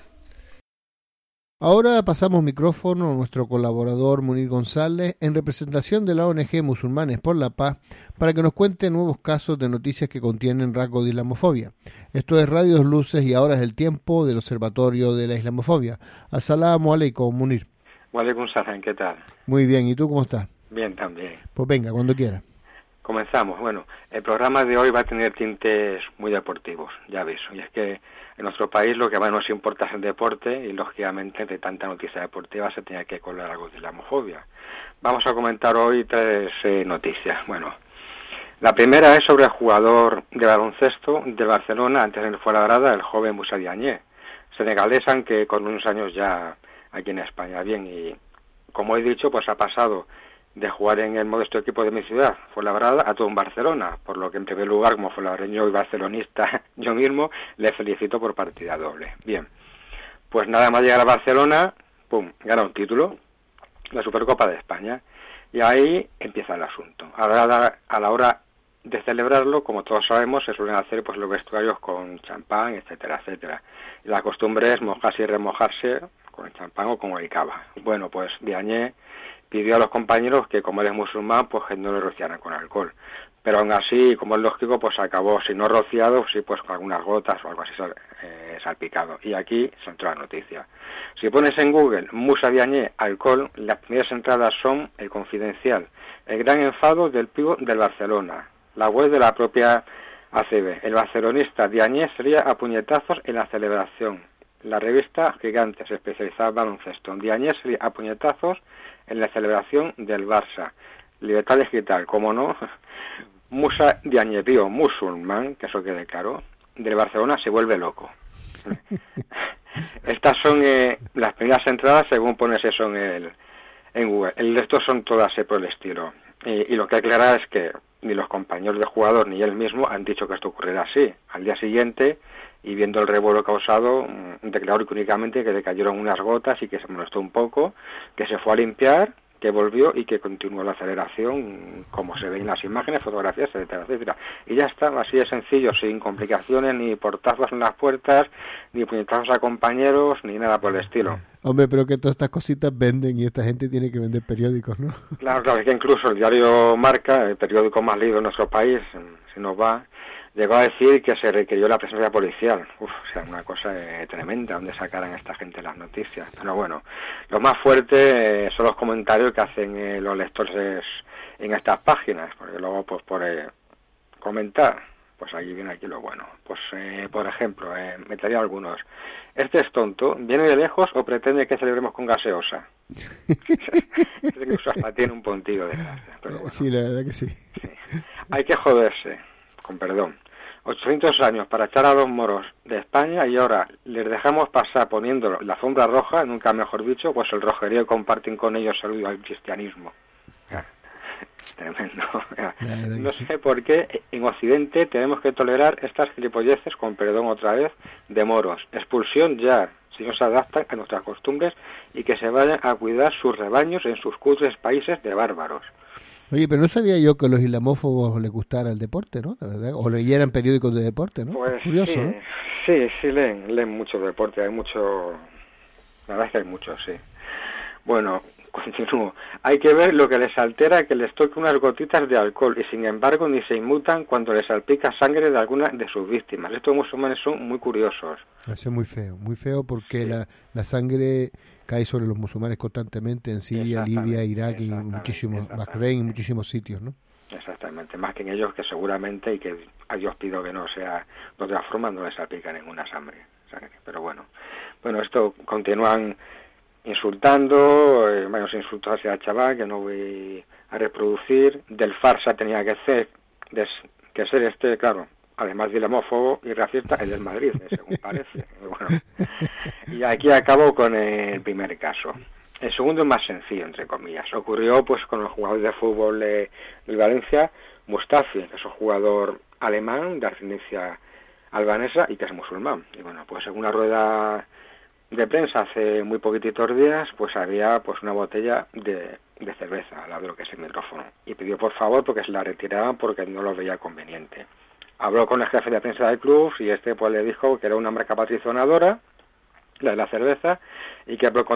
Ahora pasamos micrófono a nuestro colaborador Munir González en representación de la ONG Musulmanes por la Paz para que nos cuente nuevos casos de noticias que contienen rasgos de islamofobia. Esto es Radio Dos Luces y ahora es el tiempo del Observatorio de la Islamofobia. As-salamu alaykum, Munir. Wa alaykum salam, ¿qué tal? Muy bien, ¿y tú cómo estás? Bien, también. Pues venga, cuando quieras. Comenzamos. Bueno, el programa de hoy va a tener tintes muy deportivos, ya aviso. Y es que en nuestro país lo que más nos importa es el deporte y, lógicamente, entre tanta noticia deportiva se tenía que colar algo de islamofobia. Vamos a comentar hoy 3 noticias. Bueno, la primera es sobre el jugador de baloncesto de Barcelona, antes de Fuenlabrada, el joven Moussa Diagne, senegalés, aunque con unos años ya aquí en España. Bien, y como he dicho, pues ha pasado de jugar en el modesto equipo de mi ciudad, Fuenlabrada, a todo en Barcelona, por lo que en primer lugar, como fuenlabreño y barcelonista yo mismo, le felicito por partida doble. Bien, pues nada más llegar a Barcelona, pum, gana un título, la Supercopa de España, y ahí empieza el asunto. A la hora de celebrarlo, como todos sabemos, se suelen hacer pues los vestuarios con champán, etcétera, etcétera. Y la costumbre es mojarse y remojarse con el champán o con el cava. Bueno, pues Diagne pidió a los compañeros que, como él es musulmán, pues que no le rociaran con alcohol. Pero aún así, como es lógico, pues acabó, si no rociado, sí, pues con algunas gotas o algo así salpicado. Y aquí se entró la noticia. Si pones en Google Moussa Diagne alcohol, las primeras entradas son El Confidencial, el gran enfado del pívot del Barcelona, la web de la propia ACB. El barcelonista Diagne sería a puñetazos en la celebración. La revista Gigantes, especializada en baloncesto. Diagne sería a puñetazos en la celebración del Barça. Libertad digital, como no. Moussa Diagne, tío musulmán, que eso quede claro, del Barcelona se vuelve loco. Estas son las primeras entradas según pones eso en Google. El resto son todas por el estilo. Y lo que hay que aclarar es que ni los compañeros del jugador ni él mismo han dicho que esto ocurrirá así. Al día siguiente, y viendo el revuelo causado, declaró únicamente que le cayeron unas gotas y que se molestó un poco, que se fue a limpiar, que volvió y que continuó la aceleración, como se ve en las imágenes, fotografías, etcétera, etcétera. Y ya está, así de sencillo, sin complicaciones, ni portazos en las puertas, ni puñetazos a compañeros, ni nada por el estilo. Hombre, pero que todas estas cositas venden y esta gente tiene que vender periódicos, ¿no? Claro, es que incluso el diario Marca, el periódico más leído en nuestro país, si nos va, llegó a decir que se requirió la presencia policial. O sea, una cosa tremenda donde sacaran esta gente las noticias. Pero bueno, lo más fuerte son los comentarios que hacen los lectores en estas páginas, porque luego, pues por comentar, pues aquí viene aquí lo bueno. Pues, por ejemplo, metería algunos. Este es tonto, ¿viene de lejos o pretende que celebremos con gaseosa? Incluso hasta tiene un puntillo de gracia. Pero bueno, sí, la verdad que sí. Hay que joderse, con perdón. 800 años para echar a 2 moros de España y ahora les dejamos pasar poniendo la alfombra roja, nunca mejor dicho, pues el rojerío comparten con ellos el al cristianismo. Tremendo. No sé por qué en Occidente tenemos que tolerar estas gilipolleces, con perdón otra vez, de moros. Expulsión ya, si no se adaptan a nuestras costumbres y que se vayan a cuidar sus rebaños en sus cutres países de bárbaros. Oye, pero no sabía yo que a los islamófobos les gustara el deporte, ¿no? La verdad, o leyeran periódicos de deporte, ¿no? Pues curioso, sí, ¿no? Sí, leen mucho deporte, hay mucho, la verdad es que hay mucho, sí. Bueno, continúo. Hay que ver lo que les altera que les toque unas gotitas de alcohol y sin embargo ni se inmutan cuando les salpica sangre de alguna de sus víctimas. Estos musulmanes son muy curiosos. Eso es muy feo porque sí. La sangre cae sobre los musulmanes constantemente en Siria, Libia, Irak y muchísimos, Bahrein y muchísimos sitios, ¿no? Exactamente, más que en ellos que seguramente, y que a Dios pido que no sea de otra forma, no les salpica ninguna sangre. Pero bueno, esto continúan insultando, varios insultos hacia el chaval que no voy a reproducir. Del farsa tenía que ser claro, además de islamófobo y racista, el del Madrid, según parece. Bueno, Y aquí acabo con el primer caso. El segundo es más sencillo, entre comillas. Ocurrió pues con el jugador de fútbol del Valencia, Mustafi, que es un jugador alemán de ascendencia albanesa y que es musulmán. Y bueno, pues en una rueda de prensa hace muy poquititos días, pues había pues una botella de cerveza al lado de lo que es el micrófono. Y pidió por favor porque se la retiraban porque no lo veía conveniente. Habló con el jefe de prensa del club y este pues le dijo que era una marca patrocinadora, la de la cerveza, y que por el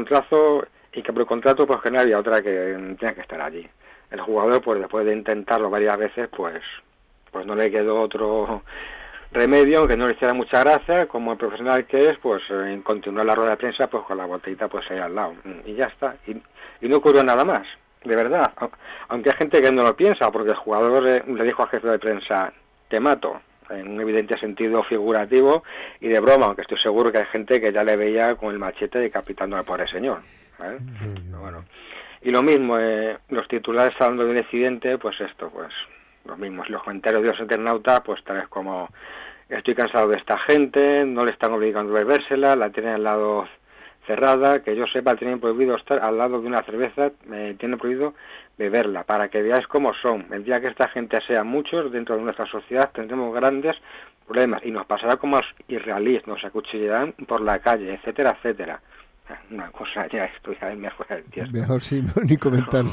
contrato pues que no había otra que tenía que estar allí. El jugador pues después de intentarlo varias veces pues no le quedó otro remedio, aunque no le hiciera mucha gracia, como el profesional que es, pues continuó la rueda de prensa pues con la botellita pues ahí al lado y ya está, y no ocurrió nada más, de verdad, aunque hay gente que no lo piensa, porque el jugador le dijo al jefe de prensa: te mato, en un evidente sentido figurativo y de broma, aunque estoy seguro que hay gente que ya le veía con el machete decapitando al pobre señor, ¿sabes? Pero bueno, y lo mismo, los titulares hablando de un incidente, pues esto, pues lo mismo, los comentarios de los internautas, pues tal vez como: estoy cansado de esta gente, no le están obligando a bebérsela, la tienen al lado cerrada, que yo sepa tienen prohibido estar al lado de una cerveza, tienen prohibido beberla, para que veáis cómo son. El día que esta gente sea muchos dentro de nuestra sociedad tendremos grandes problemas y nos pasará como a los israelíes, nos acuchillarán por la calle, etcétera, etcétera. Una cosa, ya esto ya es mejor el tiempo. Mejor sí, ni comentarlo.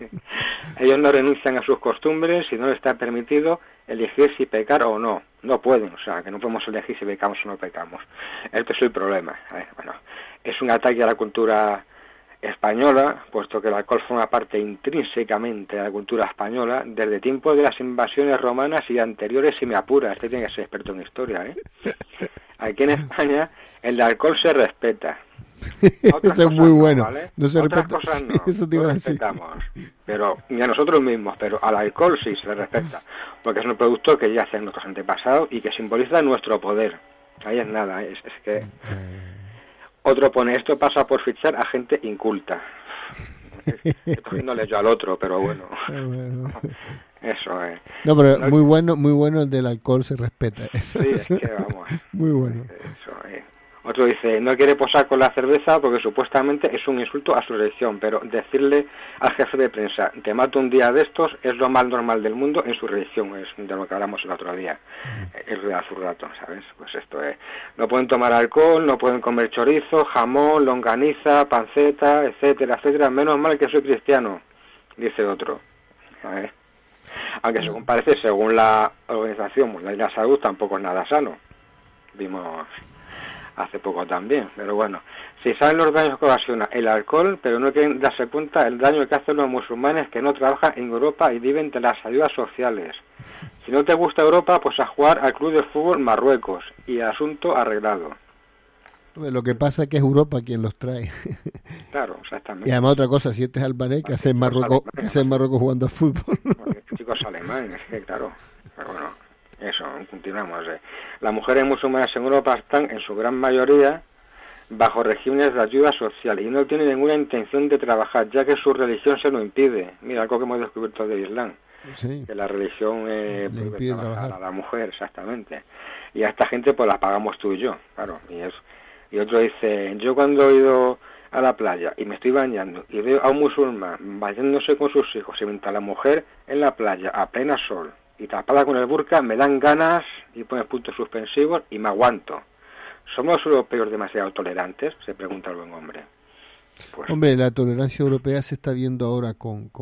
Ellos no renuncian a sus costumbres y no les está permitido elegir si pecar o no. No pueden, o sea, que no podemos elegir si pecamos o no pecamos. Este es el problema. Bueno, es un ataque a la cultura española, puesto que el alcohol forma parte intrínsecamente de la cultura española desde tiempos de las invasiones romanas y anteriores, si me apura. Este tiene que ser experto en historia, Aquí en España el alcohol se respeta. Eso es muy bueno. ¿Vale? No se Otras respeta. cosas no, Sí, eso te iba a decir. respetamos, pero ni a nosotros mismos, pero al alcohol sí se respeta, porque es un producto que ya hacen nuestros antepasados y que simboliza nuestro poder. Ahí es nada, es que otro pone: esto pasa por fichar a gente inculta. Estoy cogiéndole yo al otro, pero bueno. Eso es. No, pero muy bueno el del alcohol se respeta. Eso, sí, es que vamos. Muy bueno. Eso es. Otro dice: no quiere posar con la cerveza porque supuestamente es un insulto a su religión, pero decirle al jefe de prensa: te mato un día de estos, es lo más normal del mundo en su religión, es de lo que hablamos el otro día, hace un rato, ¿sabes? Pues esto es: no pueden tomar alcohol, no pueden comer chorizo, jamón, longaniza, panceta, etcétera, etcétera, menos mal que soy cristiano, dice otro. ¿Sabes? Aunque según parece, según la Organización Mundial de la Salud, tampoco es nada sano. Vimos hace poco también, pero bueno, si saben los daños que ocasiona el alcohol, pero no quieren darse cuenta del daño que hacen los musulmanes que no trabajan en Europa y viven de las ayudas sociales. Si no te gusta Europa, pues a jugar al club de fútbol Marruecos y asunto arreglado. Lo que pasa es que es Europa quien los trae. Claro, exactamente. Y además otra cosa, si este es albanés, que hace en Marruecos jugando al fútbol. Porque chicos alemanes, que claro, pero bueno, eso, continuamos. Las mujeres musulmanas en Europa están, en su gran mayoría, bajo regímenes de ayuda social y no tienen ninguna intención de trabajar, ya que su religión se lo impide. Mira, algo que hemos descubierto del Islam, sí, que la religión le impide trabajar a la mujer, exactamente. Y a esta gente pues la pagamos tú y yo, claro. Y otro dice: yo cuando he ido a la playa y me estoy bañando y veo a un musulmán bañándose con sus hijos y mientras la mujer en la playa a plena sol y tapada con el burka, me dan ganas y pones puntos suspensivos y me aguanto. ¿Somos los europeos demasiado tolerantes?, se pregunta el buen hombre. Pues, hombre, la tolerancia europea se está viendo ahora con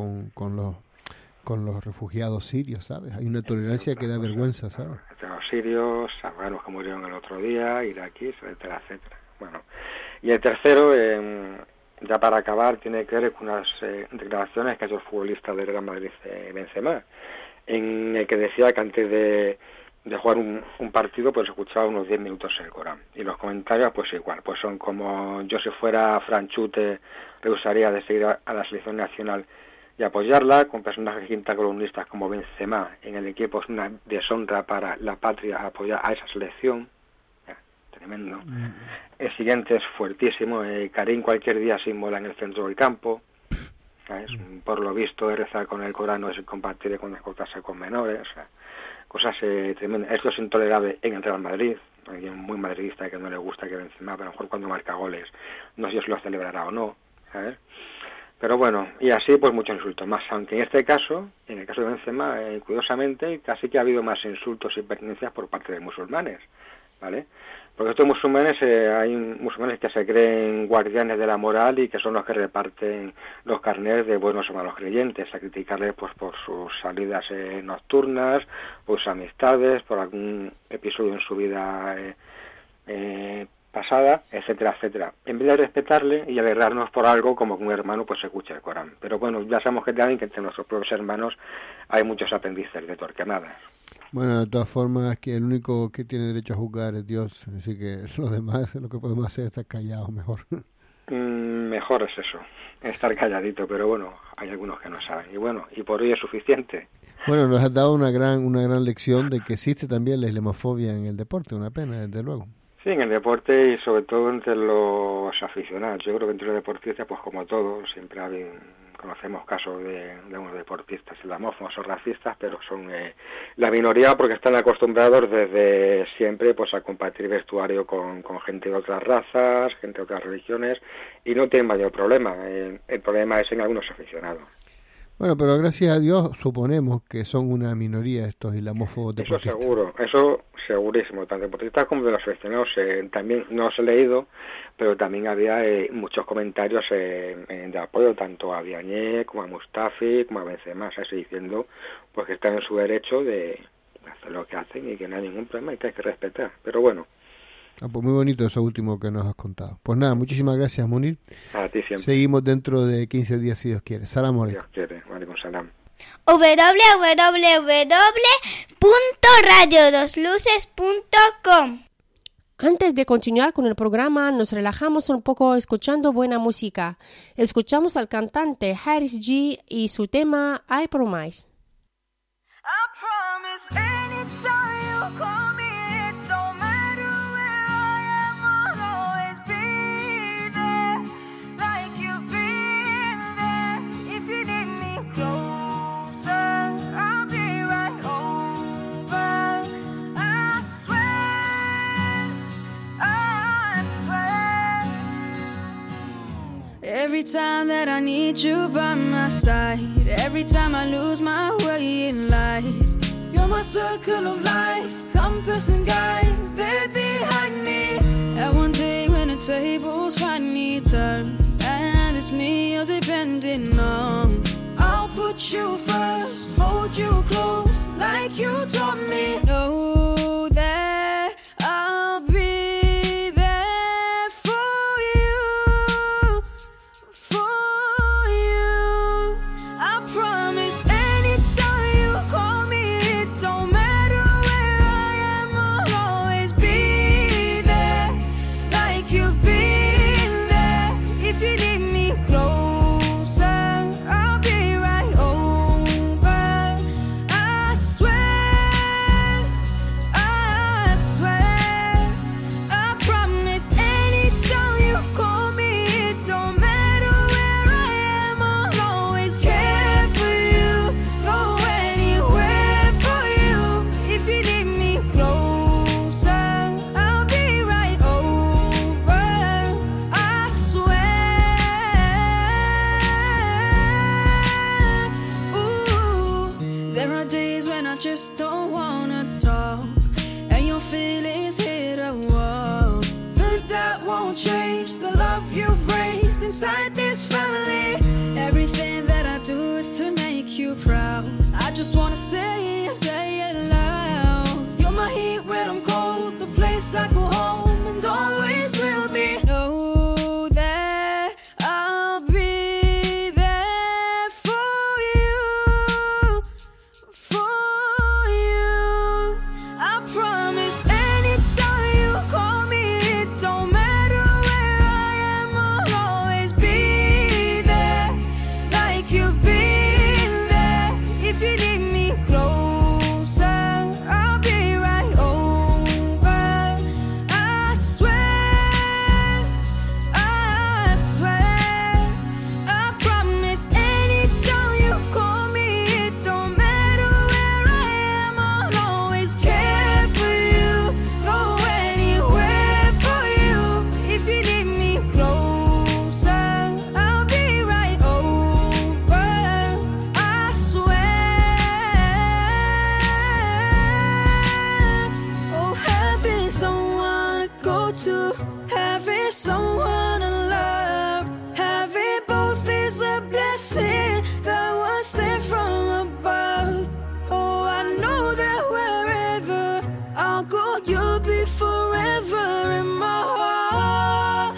los refugiados sirios, ¿sabes? Hay una tolerancia que da vergüenza, ¿sabes? Los sirios, afganos que murieron el otro día, iraquíes, etcétera, etcétera. Bueno, y el tercero, ya para acabar, tiene que ver con unas declaraciones que ha hecho el futbolista del Real Madrid, Benzema, en el que decía que antes de jugar un partido pues escuchaba unos 10 minutos el Corán, y los comentarios pues igual, pues son como: yo si fuera Franchute rehusaría de seguir a la selección nacional y apoyarla, con personajes quinta-columnistas como Benzema en el equipo es una deshonra para la patria apoyar a esa selección. Tremendo. El siguiente es fuertísimo: Karim cualquier día se inmola en el centro del campo, ¿sabes? Por lo visto, rezar con el Corán no es incompatible con acostarse con menores, o sea, cosas tremendas. Esto es intolerable en el Real Madrid, alguien muy madridista que no le gusta que Benzema, pero a lo mejor cuando marca goles, no sé si lo celebrará o no, ¿sabes? Pero bueno, y así pues muchos insultos más, aunque en este caso, en el caso de Benzema, curiosamente, casi que ha habido más insultos y pertenencias por parte de musulmanes, ¿vale? Porque estos musulmanes, hay musulmanes que se creen guardianes de la moral y que son los que reparten los carnets de buenos o malos creyentes, a criticarles pues por sus salidas nocturnas, por sus amistades, por algún episodio en su vida pasada, etcétera, etcétera. En vez de respetarle y alegrarnos por algo como que un hermano pues se escucha el Corán. Pero bueno, ya sabemos que entre nuestros propios hermanos hay muchos aprendices de Torquemada. Bueno, de todas formas, que el único que tiene derecho a juzgar es Dios, así que lo demás, lo que podemos hacer es estar callados mejor. Mejor es eso, estar calladito, pero bueno, hay algunos que no saben. Y bueno, y por hoy es suficiente. Bueno, nos has dado una gran lección de que existe también la islamofobia en el deporte, una pena, desde luego. Sí, en el deporte y sobre todo entre los aficionados. Yo creo que entre los deportistas, pues como todos, siempre conocemos casos de unos deportistas islamófobos o racistas, pero son la minoría porque están acostumbrados desde siempre pues a compartir vestuario con gente de otras razas, gente de otras religiones, y no tienen mayor problema. El problema es en algunos aficionados. Bueno, pero gracias a Dios suponemos que son una minoría estos islamófobos deportistas. Eso seguro, eso segurísimo, tanto deportistas como de los aficionados. También no los he leído, pero también había muchos comentarios de apoyo tanto a Diagne como a Mustafi, como a Benzema, así diciendo pues que están en su derecho de hacer lo que hacen y que no hay ningún problema y que hay que respetar. Pero bueno. Pues muy bonito eso último que nos has contado. Pues nada, muchísimas gracias, Munir. A ti siempre. Seguimos dentro de 15 días si Dios quiere. Salam aleikum. Dios quiere, alaikum salam. www.radiodosluces.com. Antes de continuar con el programa, nos relajamos un poco escuchando buena música. Escuchamos al cantante Haris G y su tema I Promise. I promise anytime you call me, it don't matter where I am, I'll always be there, like you've been there. If you need me closer, I'll be right over. I swear. Every time that I need you by my side, every time I lose my way in life, you're my circle of life, compass and guide, there behind me. And one day when the tables finally turn, and it's me you're depending on, I'll put you first, hold you close, like you taught me. Know that I'll be there for you, for you. I promise anytime you call me, it don't matter where I am, I'll always be there, like you've been there. If you need me closer, I'll be right over. I swear, I promise anytime you call me, it don't matter where I am, I'll always care for you, go anywhere for you. If you need me closer, I'll be right over. I swear. Ooh, there are days when I just don't wanna talk, and your feelings hit a wall, but that won't change the love you've raised inside this family. Everything that I do is to make you proud. I just wanna say it loud. You're my heat when I'm cold, the place I go home and always will be. Know that I'll be there for you, for you. I promise anytime you call me, it don't matter where I am, I'll always be with someone to love. Having both is a blessing that was sent from above. Oh, I know that wherever I'll go, you'll be forever in my heart.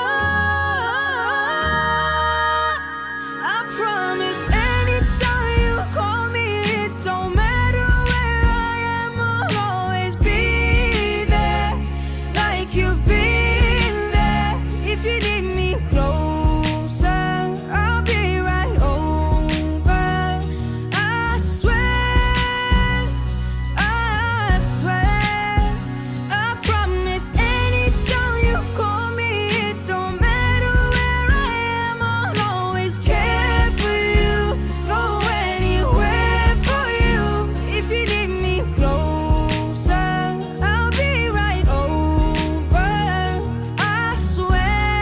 I promise anytime you call me, it don't matter where I am, I'll always be there, like you've been there. If you need me closer, I'll be right over. I swear, I swear. I promise anytime you call me, it don't matter where I am, I'll always care for you, go anywhere for you. If you need me closer, I'll be right over. I swear.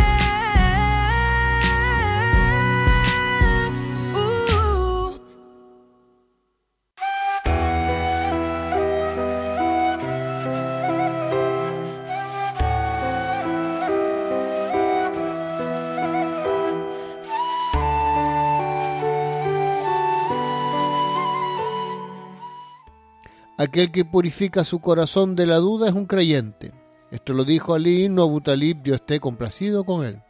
Ooh. Aquel que purifica su corazón de la duda es un creyente. Esto lo dijo Ali ibn Abu Talib, Dios esté complacido con él.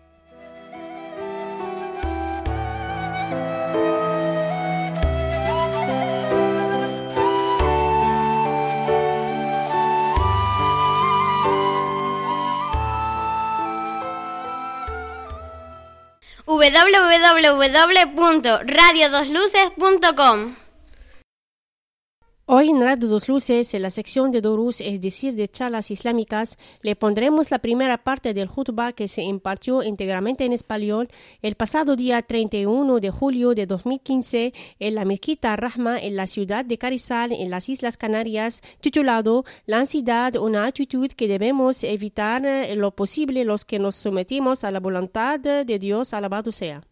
www.radiodosluces.com. Hoy en Radio Dos Luces, en la sección de Durús, es decir, de charlas islámicas, le pondremos la primera parte del Jutba que se impartió íntegramente en español el pasado día 31 de julio de 2015 en la Mezquita Rahma en la ciudad de Carizal, en las Islas Canarias, titulado La ansiedad, una actitud que debemos evitar en lo posible los que nos sometimos a la voluntad de Dios, alabado sea.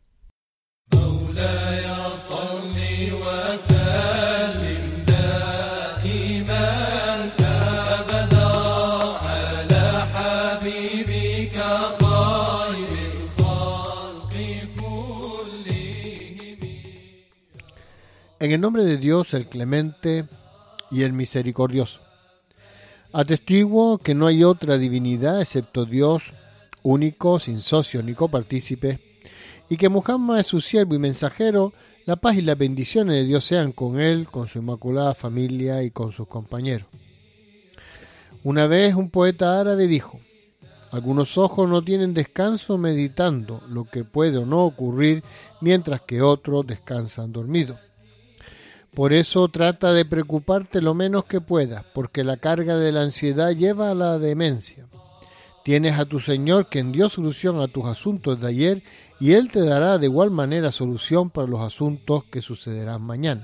En el nombre de Dios, el Clemente y el Misericordioso. Atestiguo que no hay otra divinidad excepto Dios, único, sin socio ni copartícipe, y que Muhammad es su siervo y mensajero. La paz y las bendiciones de Dios sean con él, con su inmaculada familia y con sus compañeros. Una vez un poeta árabe dijo: algunos ojos no tienen descanso meditando lo que puede o no ocurrir, mientras que otros descansan dormidos. Por eso trata de preocuparte lo menos que puedas, porque la carga de la ansiedad lleva a la demencia. Tienes a tu Señor, quien dio solución a tus asuntos de ayer, y Él te dará de igual manera solución para los asuntos que sucederán mañana.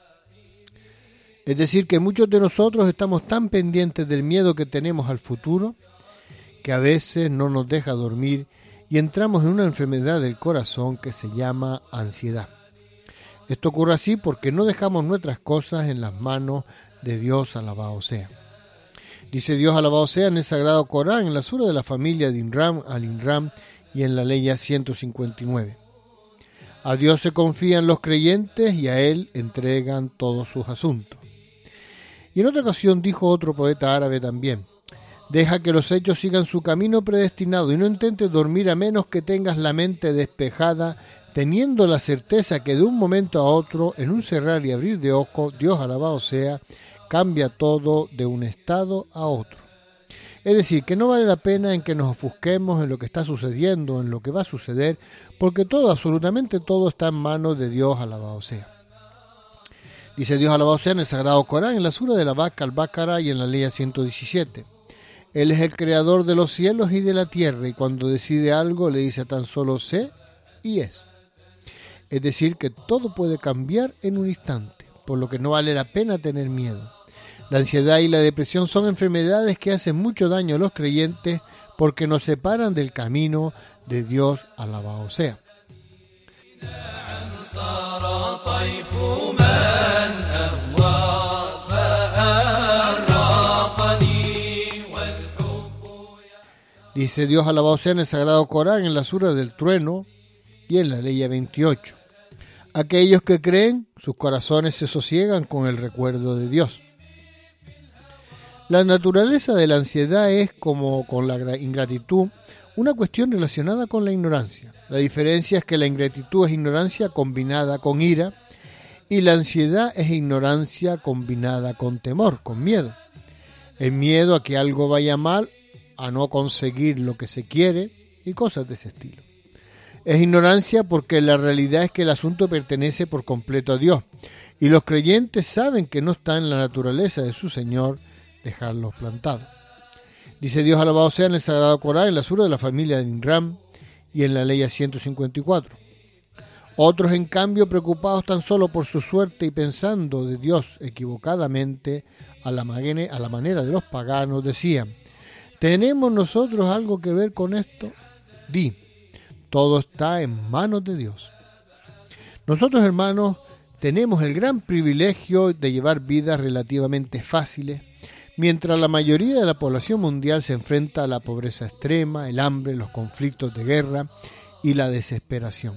Es decir, que muchos de nosotros estamos tan pendientes del miedo que tenemos al futuro, que a veces no nos deja dormir y entramos en una enfermedad del corazón que se llama ansiedad. Esto ocurre así porque no dejamos nuestras cosas en las manos de Dios, alabado sea. Dice Dios, alabado sea, en el Sagrado Corán, en la sura de la familia de Imran, Al-Imran, y en la ley 159. A Dios se confían los creyentes y a Él entregan todos sus asuntos. Y en otra ocasión dijo otro poeta árabe también: deja que los hechos sigan su camino predestinado y no intentes dormir a menos que tengas la mente despejada, teniendo la certeza que de un momento a otro, en un cerrar y abrir de ojos, Dios, alabado sea, cambia todo de un estado a otro. Es decir, que no vale la pena en que nos ofusquemos en lo que está sucediendo, en lo que va a suceder, porque todo, absolutamente todo, está en manos de Dios, alabado sea. Dice Dios, alabado sea, en el Sagrado Corán, en la sura de la Vaca al-Baqara y en la ley 117. Él es el creador de los cielos y de la tierra, y cuando decide algo le dice tan solo sé y es. Es decir, que todo puede cambiar en un instante, por lo que no vale la pena tener miedo. La ansiedad y la depresión son enfermedades que hacen mucho daño a los creyentes porque nos separan del camino de Dios, alabado sea. Dice Dios alabado sea en el Sagrado Corán, en la Sura del Trueno y en la Ley 28. Aquellos que creen, sus corazones se sosiegan con el recuerdo de Dios. La naturaleza de la ansiedad es, como con la ingratitud, una cuestión relacionada con la ignorancia. La diferencia es que la ingratitud es ignorancia combinada con ira y la ansiedad es ignorancia combinada con temor, con miedo. El miedo a que algo vaya mal, a no conseguir lo que se quiere y cosas de ese estilo. Es ignorancia porque la realidad es que el asunto pertenece por completo a Dios y los creyentes saben que no está en la naturaleza de su Señor dejarlos plantados. Dice Dios alabado sea en el Sagrado Corán, en la Sura de la familia de Imran y en la Ley 154. Otros, en cambio, preocupados tan solo por su suerte y pensando de Dios equivocadamente a la manera de los paganos, decían: ¿tenemos nosotros algo que ver con esto? Di, todo está en manos de Dios. Nosotros, hermanos, tenemos el gran privilegio de llevar vidas relativamente fáciles, mientras la mayoría de la población mundial se enfrenta a la pobreza extrema, el hambre, los conflictos de guerra y la desesperación.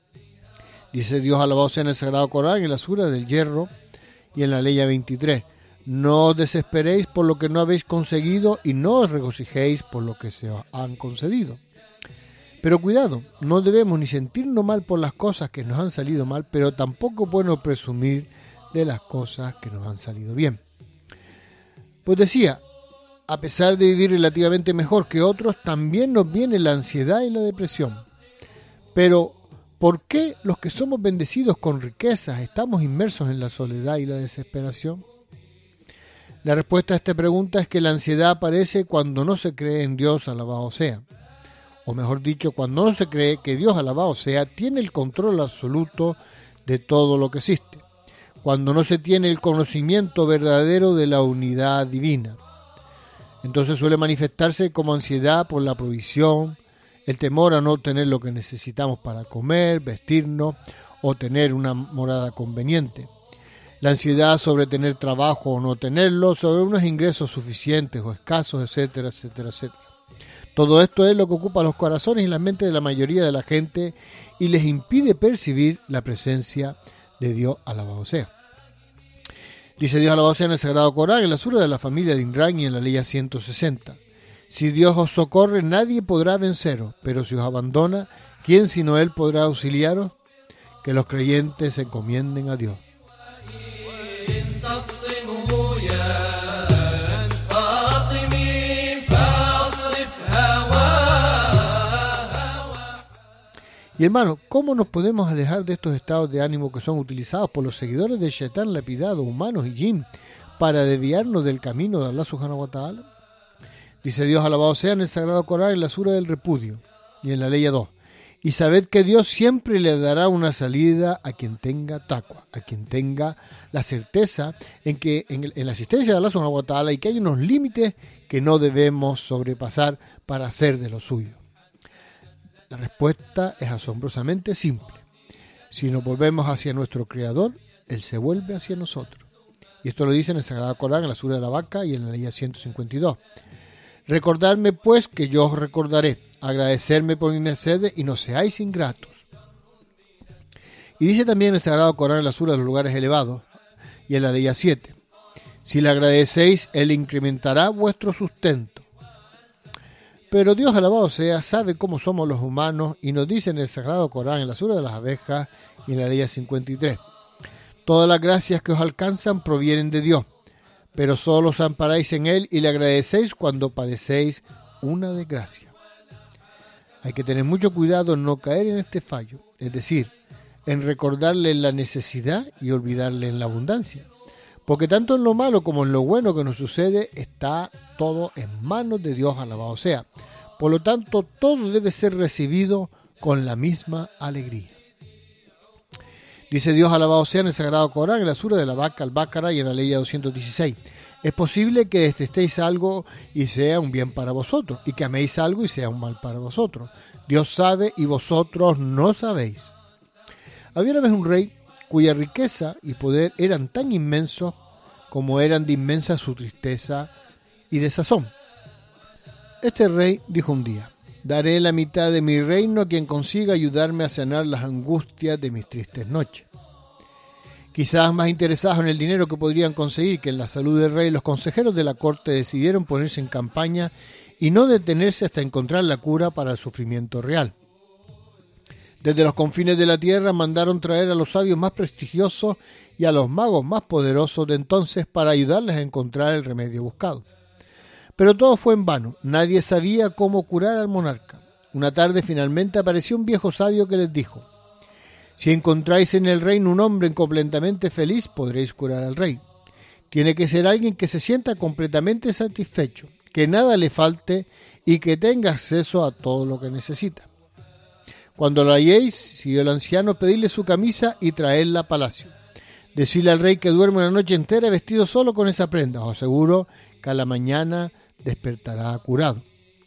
Dice Dios alabado sea en el Sagrado Corán, en la Sura del Hierro y en la Ley 23. No os desesperéis por lo que no habéis conseguido y no os regocijéis por lo que se os han concedido. Pero cuidado, no debemos ni sentirnos mal por las cosas que nos han salido mal, pero tampoco es bueno presumir de las cosas que nos han salido bien. Pues decía, a pesar de vivir relativamente mejor que otros, también nos viene la ansiedad y la depresión. Pero, ¿por qué los que somos bendecidos con riquezas estamos inmersos en la soledad y la desesperación? La respuesta a esta pregunta es que la ansiedad aparece cuando no se cree en Dios alabado sea. O mejor dicho, cuando no se cree que Dios alabado sea tiene el control absoluto de todo lo que existe. Cuando no se tiene el conocimiento verdadero de la unidad divina. Entonces suele manifestarse como ansiedad por la provisión, el temor a no tener lo que necesitamos para comer, vestirnos o tener una morada conveniente. La ansiedad sobre tener trabajo o no tenerlo, sobre unos ingresos suficientes o escasos, etcétera, etcétera, etcétera. Todo esto es lo que ocupa los corazones y las mentes de la mayoría de la gente y les impide percibir la presencia de Dios alabado sea. Dice Dios alabado sea en el Sagrado Corán, en la Sura de la familia de Imran y en la Ley 160. Si Dios os socorre, nadie podrá venceros, pero si os abandona, ¿quién sino Él podrá auxiliaros? Que los creyentes se encomienden a Dios. Y hermano, ¿cómo nos podemos alejar de estos estados de ánimo que son utilizados por los seguidores de Shaitán lapidado, humanos y jinn, para desviarnos del camino de Allah subhanahu wa ta'ala? Dice Dios alabado sea en el Sagrado Corán, en la Sura del Repudio y en la Ley 2. Y sabed que Dios siempre le dará una salida a quien tenga taqwa, a quien tenga la certeza en la existencia de Allah subhanahu wa ta'ala y que hay unos límites que no debemos sobrepasar para hacer de lo suyo. La respuesta es asombrosamente simple. Si nos volvemos hacia nuestro Creador, Él se vuelve hacia nosotros. Y esto lo dice en el Sagrado Corán, en la Sura de la Vaca y en la Ley 152. Recordadme pues que yo os recordaré, agradecerme por mis mercedes y no seáis ingratos. Y dice también en el Sagrado Corán, en la Sura de los lugares elevados y en la Ley 7. Si le agradecéis, Él incrementará vuestro sustento. Pero Dios alabado sea, sabe cómo somos los humanos y nos dice en el Sagrado Corán, en la Sura de las Abejas y en la Ley 53. Todas las gracias que os alcanzan provienen de Dios, pero solo os amparáis en Él y le agradecéis cuando padecéis una desgracia. Hay que tener mucho cuidado en no caer en este fallo, es decir, en recordarle la necesidad y olvidarle en la abundancia. Porque tanto en lo malo como en lo bueno que nos sucede está todo en manos de Dios alabado sea. Por lo tanto, todo debe ser recibido con la misma alegría. Dice Dios alabado sea en el Sagrado Corán, en la Sura de la Vaca, al-Baqara y en la Ley 216. Es posible que detestéis algo y sea un bien para vosotros, y que améis algo y sea un mal para vosotros. Dios sabe y vosotros no sabéis. Había una vez un rey cuya riqueza y poder eran tan inmensos como eran de inmensa su tristeza y desazón. Este rey dijo un día: daré la mitad de mi reino a quien consiga ayudarme a sanar las angustias de mis tristes noches. Quizás más interesados en el dinero que podrían conseguir que en la salud del rey, los consejeros de la corte decidieron ponerse en campaña y no detenerse hasta encontrar la cura para el sufrimiento real. Desde los confines de la tierra mandaron traer a los sabios más prestigiosos y a los magos más poderosos de entonces para ayudarles a encontrar el remedio buscado. Pero todo fue en vano, nadie sabía cómo curar al monarca. Una tarde finalmente apareció un viejo sabio que les dijo: si encontráis en el reino un hombre completamente feliz, podréis curar al rey. Tiene que ser alguien que se sienta completamente satisfecho, que nada le falte y que tenga acceso a todo lo que necesita. Cuando lo halléis, siguió el anciano, pedidle su camisa y traedla a palacio. Decidle al rey que duerme una noche entera vestido solo con esa prenda. Os aseguro que a la mañana despertará curado.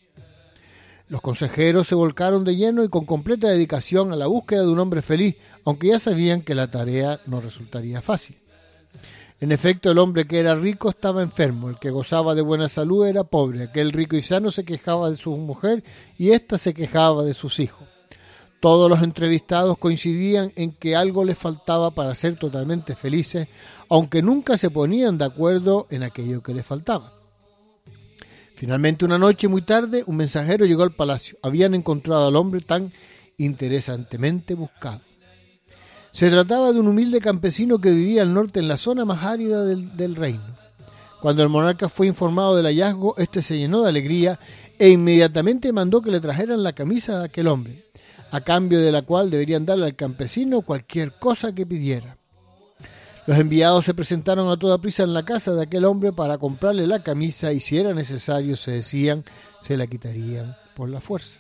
Los consejeros se volcaron de lleno y con completa dedicación a la búsqueda de un hombre feliz, aunque ya sabían que la tarea no resultaría fácil. En efecto, el hombre que era rico estaba enfermo, el que gozaba de buena salud era pobre, aquel rico y sano se quejaba de su mujer y ésta se quejaba de sus hijos. Todos los entrevistados coincidían en que algo les faltaba para ser totalmente felices, aunque nunca se ponían de acuerdo en aquello que les faltaba. Finalmente, una noche muy tarde, un mensajero llegó al palacio. Habían encontrado al hombre tan interesantemente buscado. Se trataba de un humilde campesino que vivía al norte en la zona más árida del reino. Cuando el monarca fue informado del hallazgo, este se llenó de alegría e inmediatamente mandó que le trajeran la camisa de aquel hombre, a cambio de la cual deberían darle al campesino cualquier cosa que pidiera. Los enviados se presentaron a toda prisa en la casa de aquel hombre para comprarle la camisa y, si era necesario, se decían, se la quitarían por la fuerza.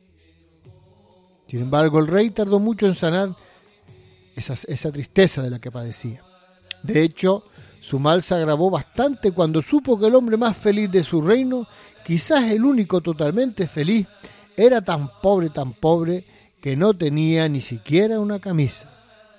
Sin embargo, el rey tardó mucho en sanar esa tristeza de la que padecía. De hecho, su mal se agravó bastante cuando supo que el hombre más feliz de su reino, quizás el único totalmente feliz, era tan pobre, que no tenía ni siquiera una camisa.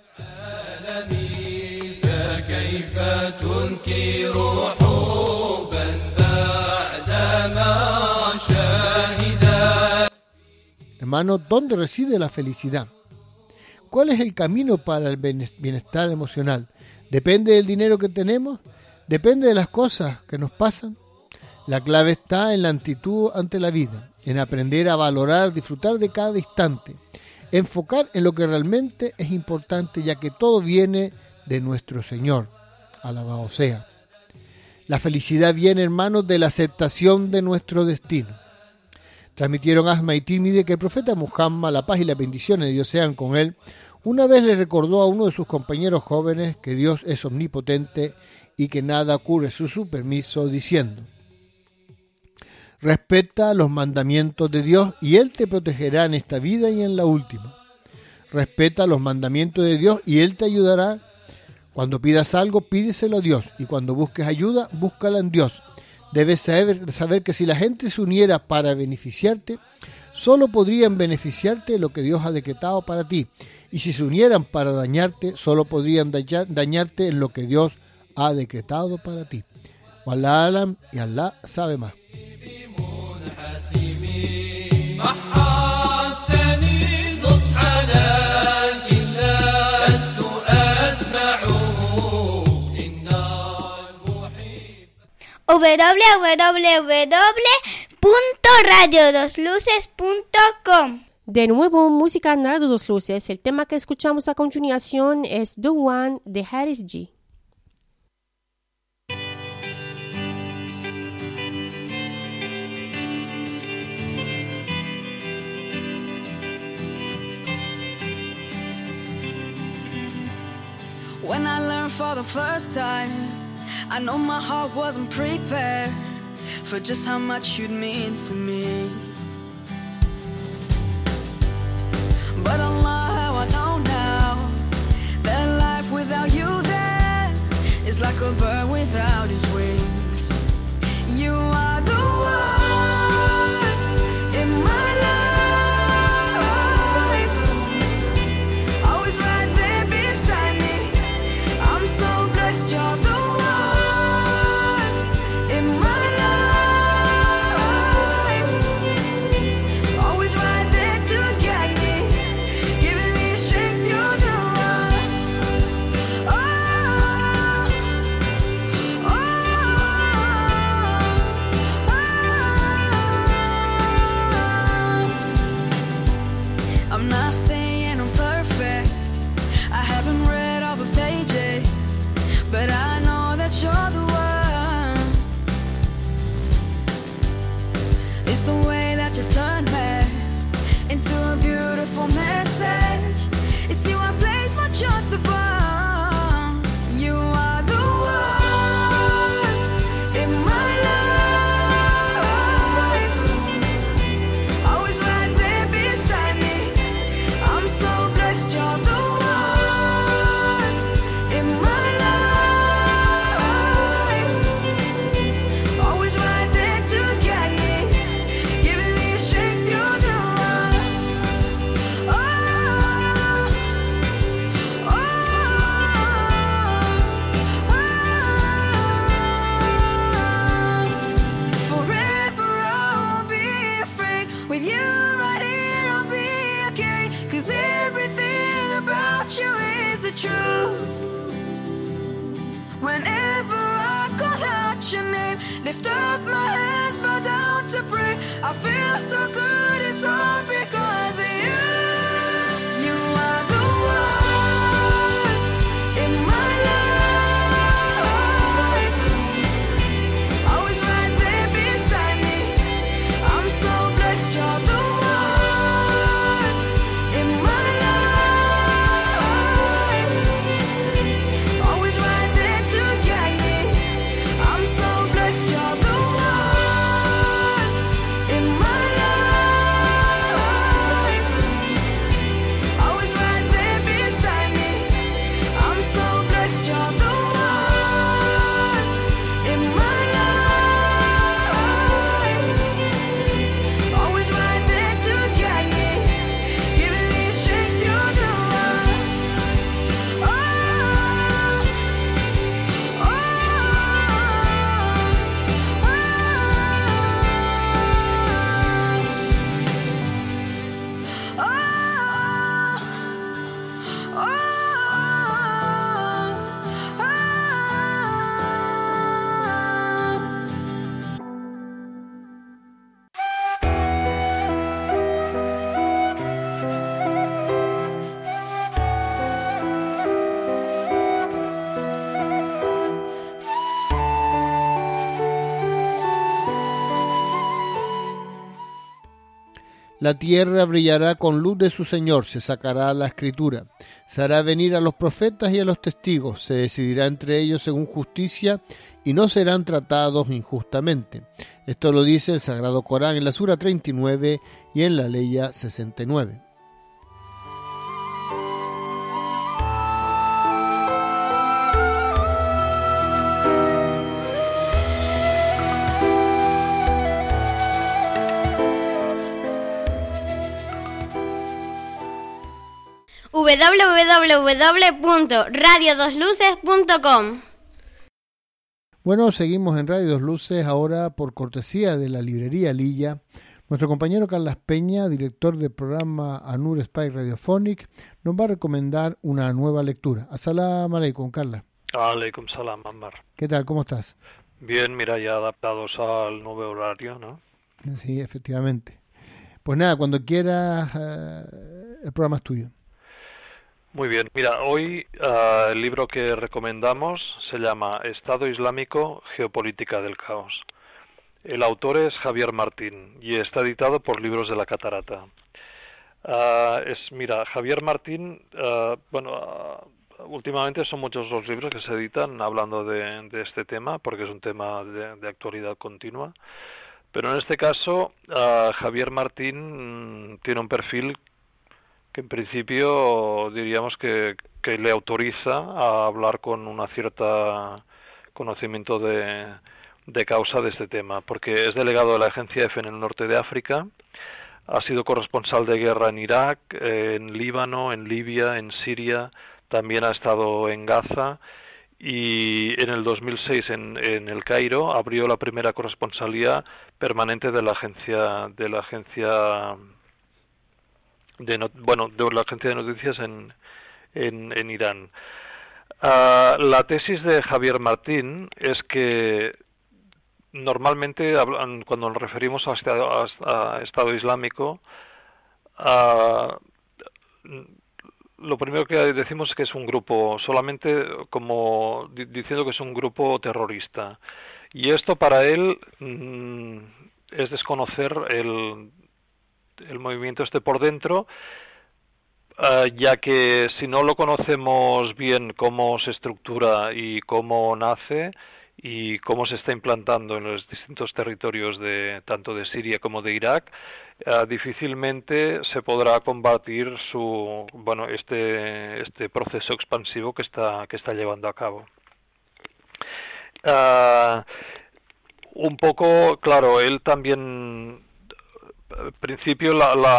Hermano, ¿dónde reside la felicidad? ¿Cuál es el camino para el bienestar emocional? ¿Depende del dinero que tenemos? ¿Depende de las cosas que nos pasan? La clave está en la actitud ante la vida, en aprender a valorar, disfrutar de cada instante, enfocar en lo que realmente es importante, ya que todo viene de nuestro Señor. Alabado sea. La felicidad viene, hermanos, de la aceptación de nuestro destino. Transmitieron Asma y Tímide que el profeta Muhammad, la paz y las bendiciones de Dios sean con él, una vez le recordó a uno de sus compañeros jóvenes que Dios es omnipotente y que nada ocurre sin su permiso, diciendo: respeta los mandamientos de Dios y Él te protegerá en esta vida y en la última. Respeta los mandamientos de Dios y Él te ayudará. Cuando pidas algo, pídeselo a Dios, y cuando busques ayuda, búscala en Dios. Debes saber que si la gente se uniera para beneficiarte, solo podrían beneficiarte lo que Dios ha decretado para ti. Y si se unieran para dañarte, solo podrían dañarte en lo que Dios ha decretado para ti. Wallah alam, y Allah sabe más. www.radiodosluces.com. De nuevo, música en Radio Dos Luces. El tema que escuchamos a continuación es The One de Harris G. When I learned for the first time, I know my heart wasn't prepared for just how much you'd mean to me. But Allah, how I know now that life without you there is like a bird without his wings. You are the one in my life, always right there beside me. I'm so blessed you're the one in my life. With you right here I'll be okay, 'cause everything about you is the truth. Whenever I call out your name, lift up my hands, bow down to pray, I feel so good, it's all because of you. You are the one in my life, always right there beside me. I'm so blessed you're the one in my life, always right there to guide me. I'm so blessed you're the one in my life, always right there beside me. I'm so blessed you're the one in my life, always right there to guide me, giving me strength. You're the one. Oh, oh, La tierra brillará con luz de su Señor, se sacará la escritura, se hará venir a los profetas y a los testigos, se decidirá entre ellos según justicia y no serán tratados injustamente. Esto lo dice el Sagrado Corán en la Sura 39 y en la Leya 69. www.radiodosluces.com. Bueno, seguimos en Radio Dos Luces, ahora por cortesía de la librería Lilla. Nuestro compañero Carlas Peña, director del programa Anur Spy Radiophonic, nos va a recomendar una nueva lectura. As-salamu alaykum, Carlas. Alaykum salam, Ammar. ¿Qué tal? ¿Cómo estás? Bien, mira, ya adaptados al nuevo horario, ¿no? Sí, efectivamente. Pues nada, cuando quieras, el programa es tuyo. Muy bien, mira, hoy el libro que recomendamos se llama Estado Islámico, Geopolítica del Caos. El autor es Javier Martín y está editado por Libros de la Catarata. Mira, Javier Martín, últimamente son muchos los libros que se editan hablando de este tema, porque es un tema de actualidad continua. Pero en este caso, Javier Martín tiene un perfil que en principio diríamos que le autoriza a hablar con una cierta conocimiento de causa de este tema, porque es delegado de la agencia EFE en el norte de África, ha sido corresponsal de guerra en Irak, en Líbano, en Libia, en Siria, también ha estado en Gaza, y en el 2006 en El Cairo abrió la primera corresponsalía permanente de la agencia de noticias en Irán. La tesis de Javier Martín es que normalmente cuando nos referimos a Estado Islámico, lo primero que decimos es que es un grupo, solamente como diciendo que es un grupo terrorista. Y esto para él es desconocer el movimiento por dentro, ya que si no lo conocemos bien cómo se estructura y cómo nace y cómo se está implantando en los distintos territorios tanto de Siria como de Irak, difícilmente se podrá combatir este proceso expansivo que está llevando a cabo. Un poco, claro, él también, al principio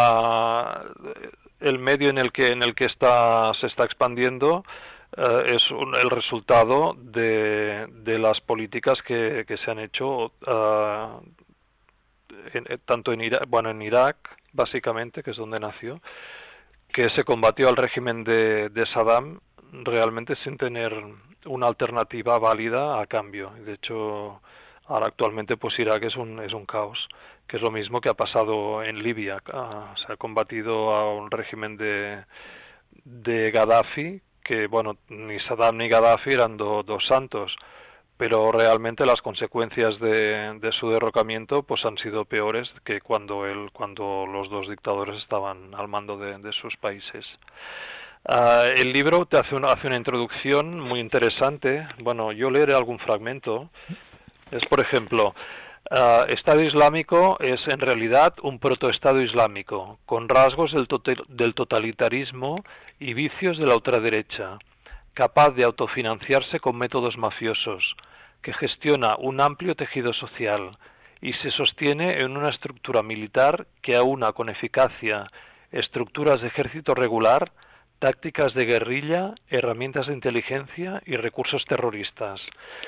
el medio en el que se está expandiendo es el resultado de las políticas que se han hecho tanto en Irak, básicamente, que es donde nació, que se combatió al régimen de Saddam realmente sin tener una alternativa válida a cambio. De hecho, ahora actualmente pues Irak es un caos, que es lo mismo que ha pasado en Libia. Se ha combatido a un régimen de Gaddafi, que bueno, ni Saddam ni Gaddafi eran dos santos, pero realmente las consecuencias de su derrocamiento pues han sido peores que cuando los dos dictadores estaban al mando de sus países. El libro te hace una introducción muy interesante. Bueno, yo leeré algún fragmento. Es, por ejemplo, Estado Islámico es en realidad un protoestado islámico, con rasgos del totalitarismo y vicios de la ultraderecha, capaz de autofinanciarse con métodos mafiosos, que gestiona un amplio tejido social y se sostiene en una estructura militar que aúna con eficacia estructuras de ejército regular, tácticas de guerrilla, herramientas de inteligencia y recursos terroristas.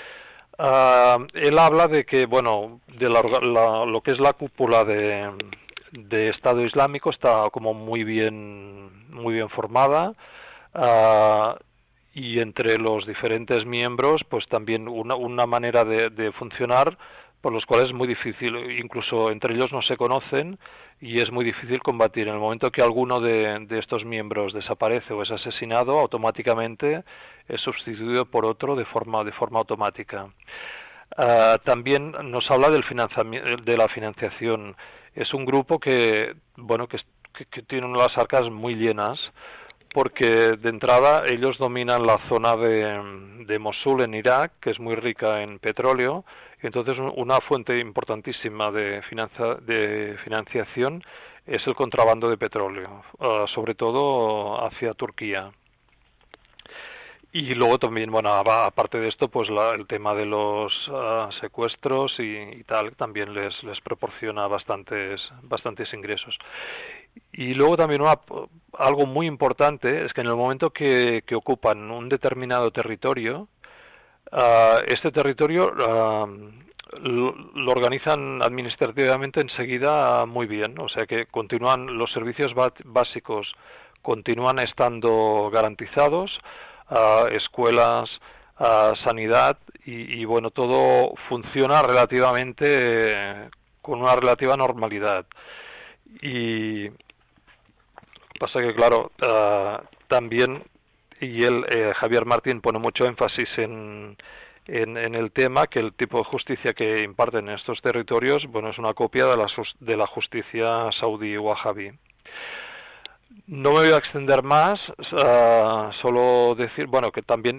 Él habla de que, bueno, de lo que es la cúpula de Estado Islámico está como muy bien formada, y entre los diferentes miembros pues también una manera de funcionar por los cuales es muy difícil, incluso entre ellos no se conocen y es muy difícil combatir. En el momento que alguno de estos miembros desaparece o es asesinado, automáticamente es sustituido por otro de forma automática. También nos habla de la financiación. Es un grupo que tiene las arcas muy llenas, porque de entrada ellos dominan la zona de Mosul en Irak, que es muy rica en petróleo, y entonces una fuente importantísima de financiación es el contrabando de petróleo, sobre todo hacia Turquía. Y luego también, bueno, aparte de esto, pues el tema de los secuestros y tal, también les proporciona bastantes ingresos. Y luego también algo muy importante es que en el momento que ocupan un determinado territorio, este territorio lo organizan administrativamente enseguida muy bien, o sea que continúan los servicios básicos, continúan estando garantizados, escuelas, sanidad y bueno, todo funciona relativamente con una relativa normalidad. Y pasa que claro, también Javier Martín pone mucho énfasis en el tema que el tipo de justicia que imparten en estos territorios, bueno, es una copia de la justicia saudí wahabí. No me voy a extender más, solo decir, bueno, que también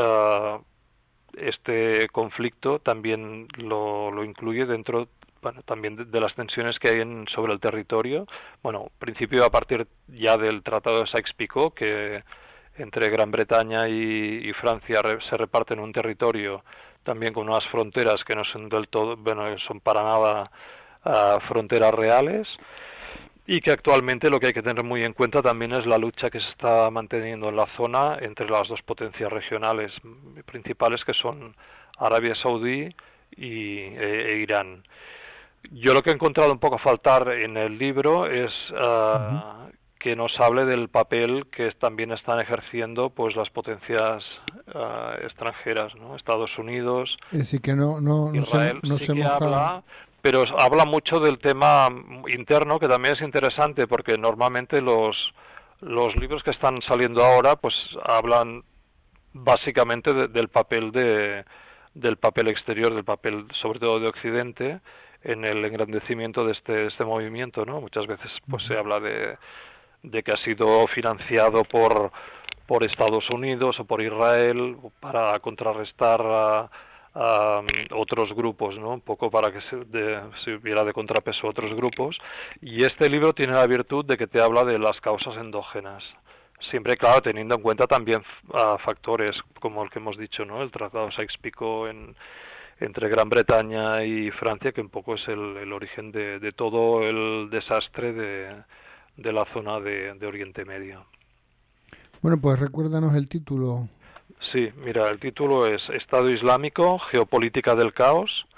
este conflicto también lo incluye dentro, bueno, también de las tensiones que hay sobre el territorio. Bueno, en principio a partir ya del Tratado de Sykes-Picot, que entre Gran Bretaña y Francia se reparten un territorio también con unas fronteras que no son del todo, bueno, son para nada fronteras reales, y que actualmente lo que hay que tener muy en cuenta también es la lucha que se está manteniendo en la zona entre las dos potencias regionales principales, que son Arabia Saudí e Irán. Yo lo que he encontrado un poco a faltar en el libro es que nos hable del papel que también están ejerciendo pues las potencias extranjeras, ¿no? Estados Unidos, es decir, que Israel, no se habla, pero habla mucho del tema interno, que también es interesante, porque normalmente los libros que están saliendo ahora pues hablan básicamente del papel del papel exterior, del papel sobre todo de Occidente en el engrandecimiento de este movimiento, ¿no? Muchas veces pues se habla de que ha sido financiado por Estados Unidos o por Israel para contrarrestar a otros grupos, ¿no? Un poco para que se hubiera de contrapeso a otros grupos. Y este libro tiene la virtud de que te habla de las causas endógenas, siempre, claro, teniendo en cuenta también factores como el que hemos dicho, ¿no? El Tratado Sykes-Picot entre Gran Bretaña y Francia, que un poco es el origen de todo el desastre de la zona de Oriente Medio. Bueno, pues recuérdanos el título. Sí, mira, el título es Estado Islámico, Geopolítica del Caos,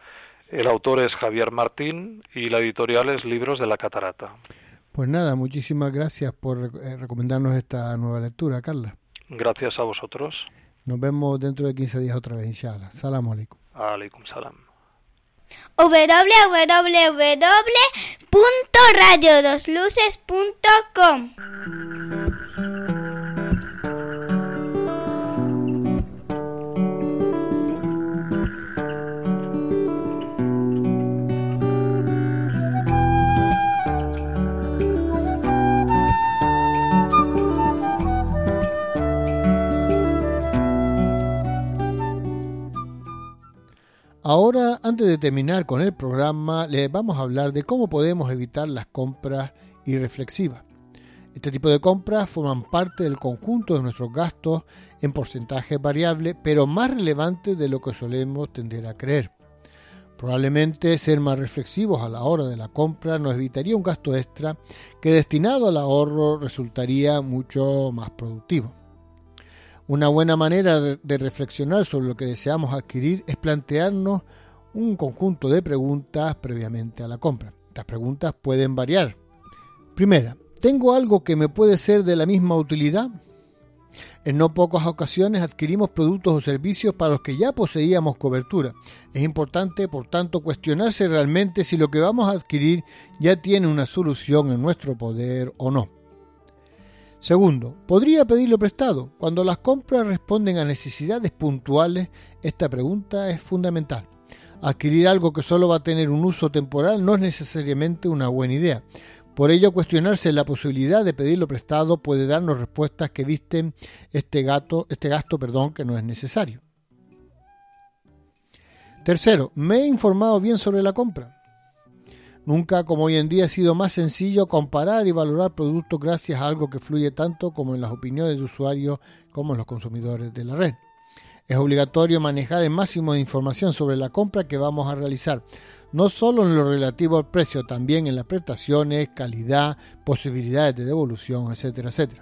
El autor es Javier Martín y la editorial es Libros de la Catarata. Pues nada, muchísimas gracias por recomendarnos esta nueva lectura, Carla. Gracias a vosotros. Nos vemos dentro de 15 días otra vez, inshallah. Salam alaikum. Alaikum salam. www.radiodosluces.com. Ahora, antes de terminar con el programa, les vamos a hablar de cómo podemos evitar las compras irreflexivas. Este tipo de compras forman parte del conjunto de nuestros gastos en porcentajes variables, pero más relevantes de lo que solemos tender a creer. Probablemente ser más reflexivos a la hora de la compra nos evitaría un gasto extra que destinado al ahorro resultaría mucho más productivo. Una buena manera de reflexionar sobre lo que deseamos adquirir es plantearnos un conjunto de preguntas previamente a la compra. Estas preguntas pueden variar. Primera, ¿tengo algo que me puede ser de la misma utilidad? En no pocas ocasiones adquirimos productos o servicios para los que ya poseíamos cobertura. Es importante, por tanto, cuestionarse realmente si lo que vamos a adquirir ya tiene una solución en nuestro poder o no. Segundo, ¿podría pedirlo prestado? Cuando las compras responden a necesidades puntuales, esta pregunta es fundamental. Adquirir algo que solo va a tener un uso temporal no es necesariamente una buena idea. Por ello, cuestionarse la posibilidad de pedirlo prestado puede darnos respuestas que visten este gasto que no es necesario. Tercero, ¿me he informado bien sobre la compra? Nunca como hoy en día ha sido más sencillo comparar y valorar productos gracias a algo que fluye tanto como en las opiniones de usuarios como en los consumidores de la red. Es obligatorio manejar el máximo de información sobre la compra que vamos a realizar, no solo en lo relativo al precio, también en las prestaciones, calidad, posibilidades de devolución, etcétera, etcétera.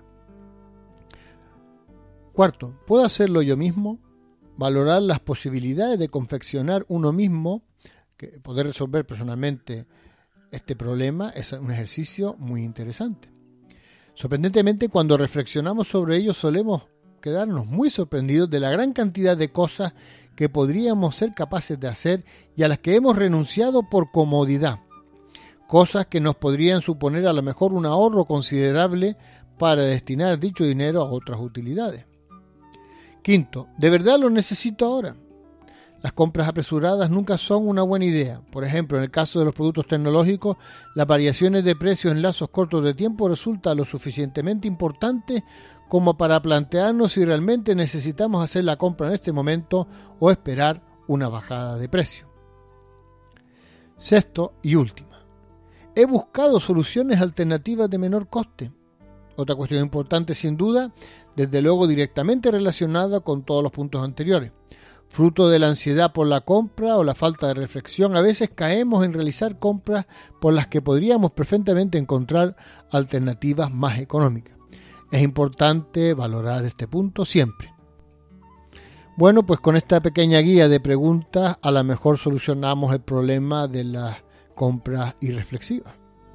Cuarto, ¿puedo hacerlo yo mismo? Valorar las posibilidades de confeccionar uno mismo, que poder resolver personalmente este problema es un ejercicio muy interesante. Sorprendentemente, cuando reflexionamos sobre ello solemos quedarnos muy sorprendidos de la gran cantidad de cosas que podríamos ser capaces de hacer y a las que hemos renunciado por comodidad. Cosas que nos podrían suponer a lo mejor un ahorro considerable para destinar dicho dinero a otras utilidades. Quinto, ¿de verdad lo necesito ahora? Las compras apresuradas nunca son una buena idea. Por ejemplo, en el caso de los productos tecnológicos, las variaciones de precios en lapsos cortos de tiempo resultan lo suficientemente importantes como para plantearnos si realmente necesitamos hacer la compra en este momento o esperar una bajada de precio. Sexto y última, he buscado soluciones alternativas de menor coste. Otra cuestión importante sin duda, desde luego directamente relacionada con todos los puntos anteriores. Fruto de la ansiedad por la compra o la falta de reflexión, a veces caemos en realizar compras por las que podríamos perfectamente encontrar alternativas más económicas. Es importante valorar este punto siempre. Bueno, pues con esta pequeña guía de preguntas a lo mejor solucionamos el problema de las compras irreflexivas.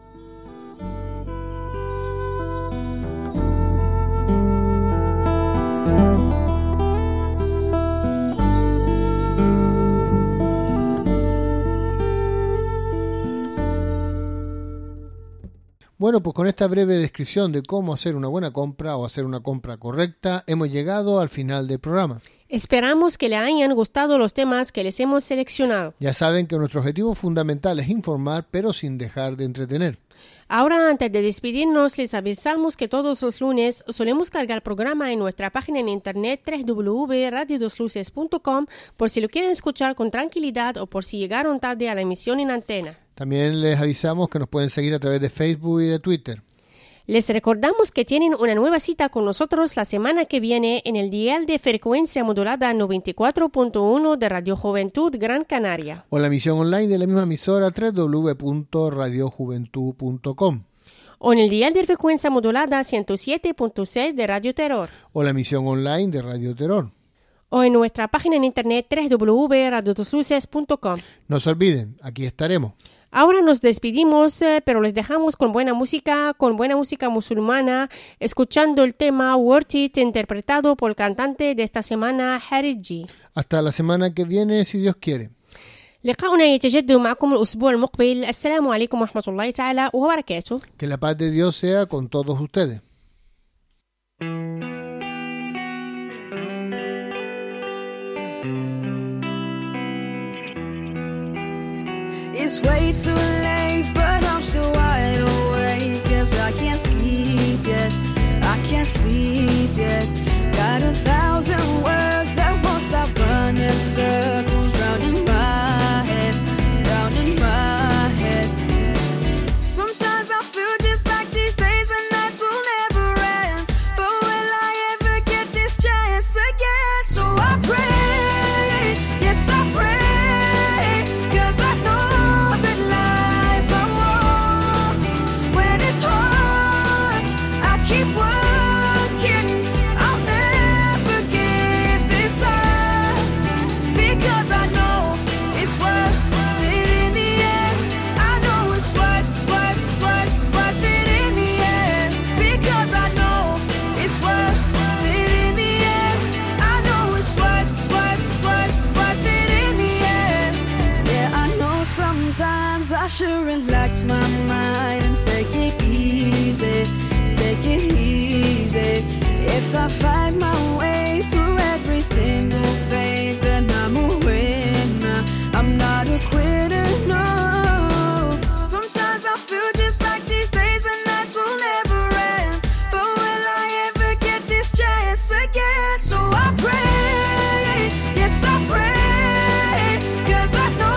Bueno, pues con esta breve descripción de cómo hacer una buena compra o hacer una compra correcta, hemos llegado al final del programa. Esperamos que le hayan gustado los temas que les hemos seleccionado. Ya saben que nuestro objetivo fundamental es informar, pero sin dejar de entretener. Ahora, antes de despedirnos, les avisamos que todos los lunes solemos cargar el programa en nuestra página en internet www.radiodosluces.com por si lo quieren escuchar con tranquilidad o por si llegaron tarde a la emisión en antena. También les avisamos que nos pueden seguir a través de Facebook y de Twitter. Les recordamos que tienen una nueva cita con nosotros la semana que viene en el dial de frecuencia modulada 94.1 de Radio Juventud Gran Canaria. O la emisión online de la misma emisora www.radiojuventud.com. O en el dial de frecuencia modulada 107.6 de Radio Terror. O la emisión online de Radio Terror. o en nuestra página en internet www.radiodosluces.com. No se olviden, aquí estaremos. Ahora nos despedimos, pero les dejamos con buena música musulmana, escuchando el tema Worth It, interpretado por el cantante de esta semana, Haris G. Hasta la semana que viene, si Dios quiere. لقاؤنا يتجدد معكم الأسبوع المقبل. السلام عليكم ورحمة الله تعالى وبركاته. Que la paz de Dios sea con todos ustedes. It's way too late, but I'm still wide awake, 'cause I can't sleep yet, I can't sleep yet. Got 1,000 words that won't stop running circles round in my head, round in my head. Sometimes I feel just like these days and nights will never end, but will I ever get this chance again? So I pray, yes I pray, 'cause I know I should relax my mind and take it easy, take it easy. If I find my way through every single page, then I'm a winner, I'm not a quitter, no. Sometimes I feel just like these days and nights will never end, but will I ever get this chance again? So I pray, yes I pray, 'cause I know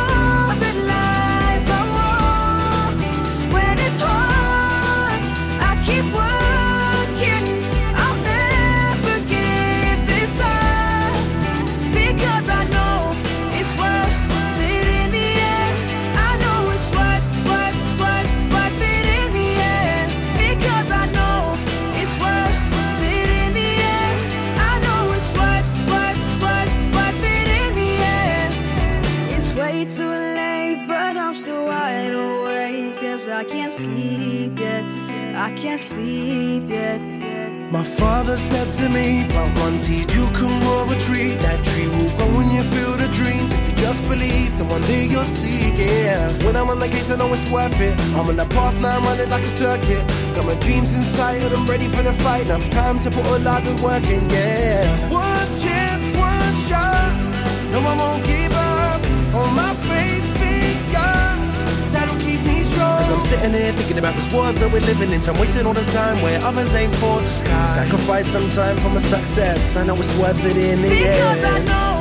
I can't sleep yet, I can't sleep yet. My father said to me, plant one seed, you can grow a tree. That tree will grow when you feel the dreams. If you just believe, then one day you'll see, yeah. When I'm on the case, I know it's worth it. I'm on the path now, I'm running like a circuit. Got my dreams in sight, and I'm ready for the fight. Now it's time to put all I've been working, yeah. One chance, one shot, no I won't give up. All my faith in God, that'll keep me strong. 'Cause I'm sitting here thinking about this world that we're living in, so I'm wasting all the time where others aim for the sky. Sacrifice some time for my success, I know it's worth it in the end. Because I know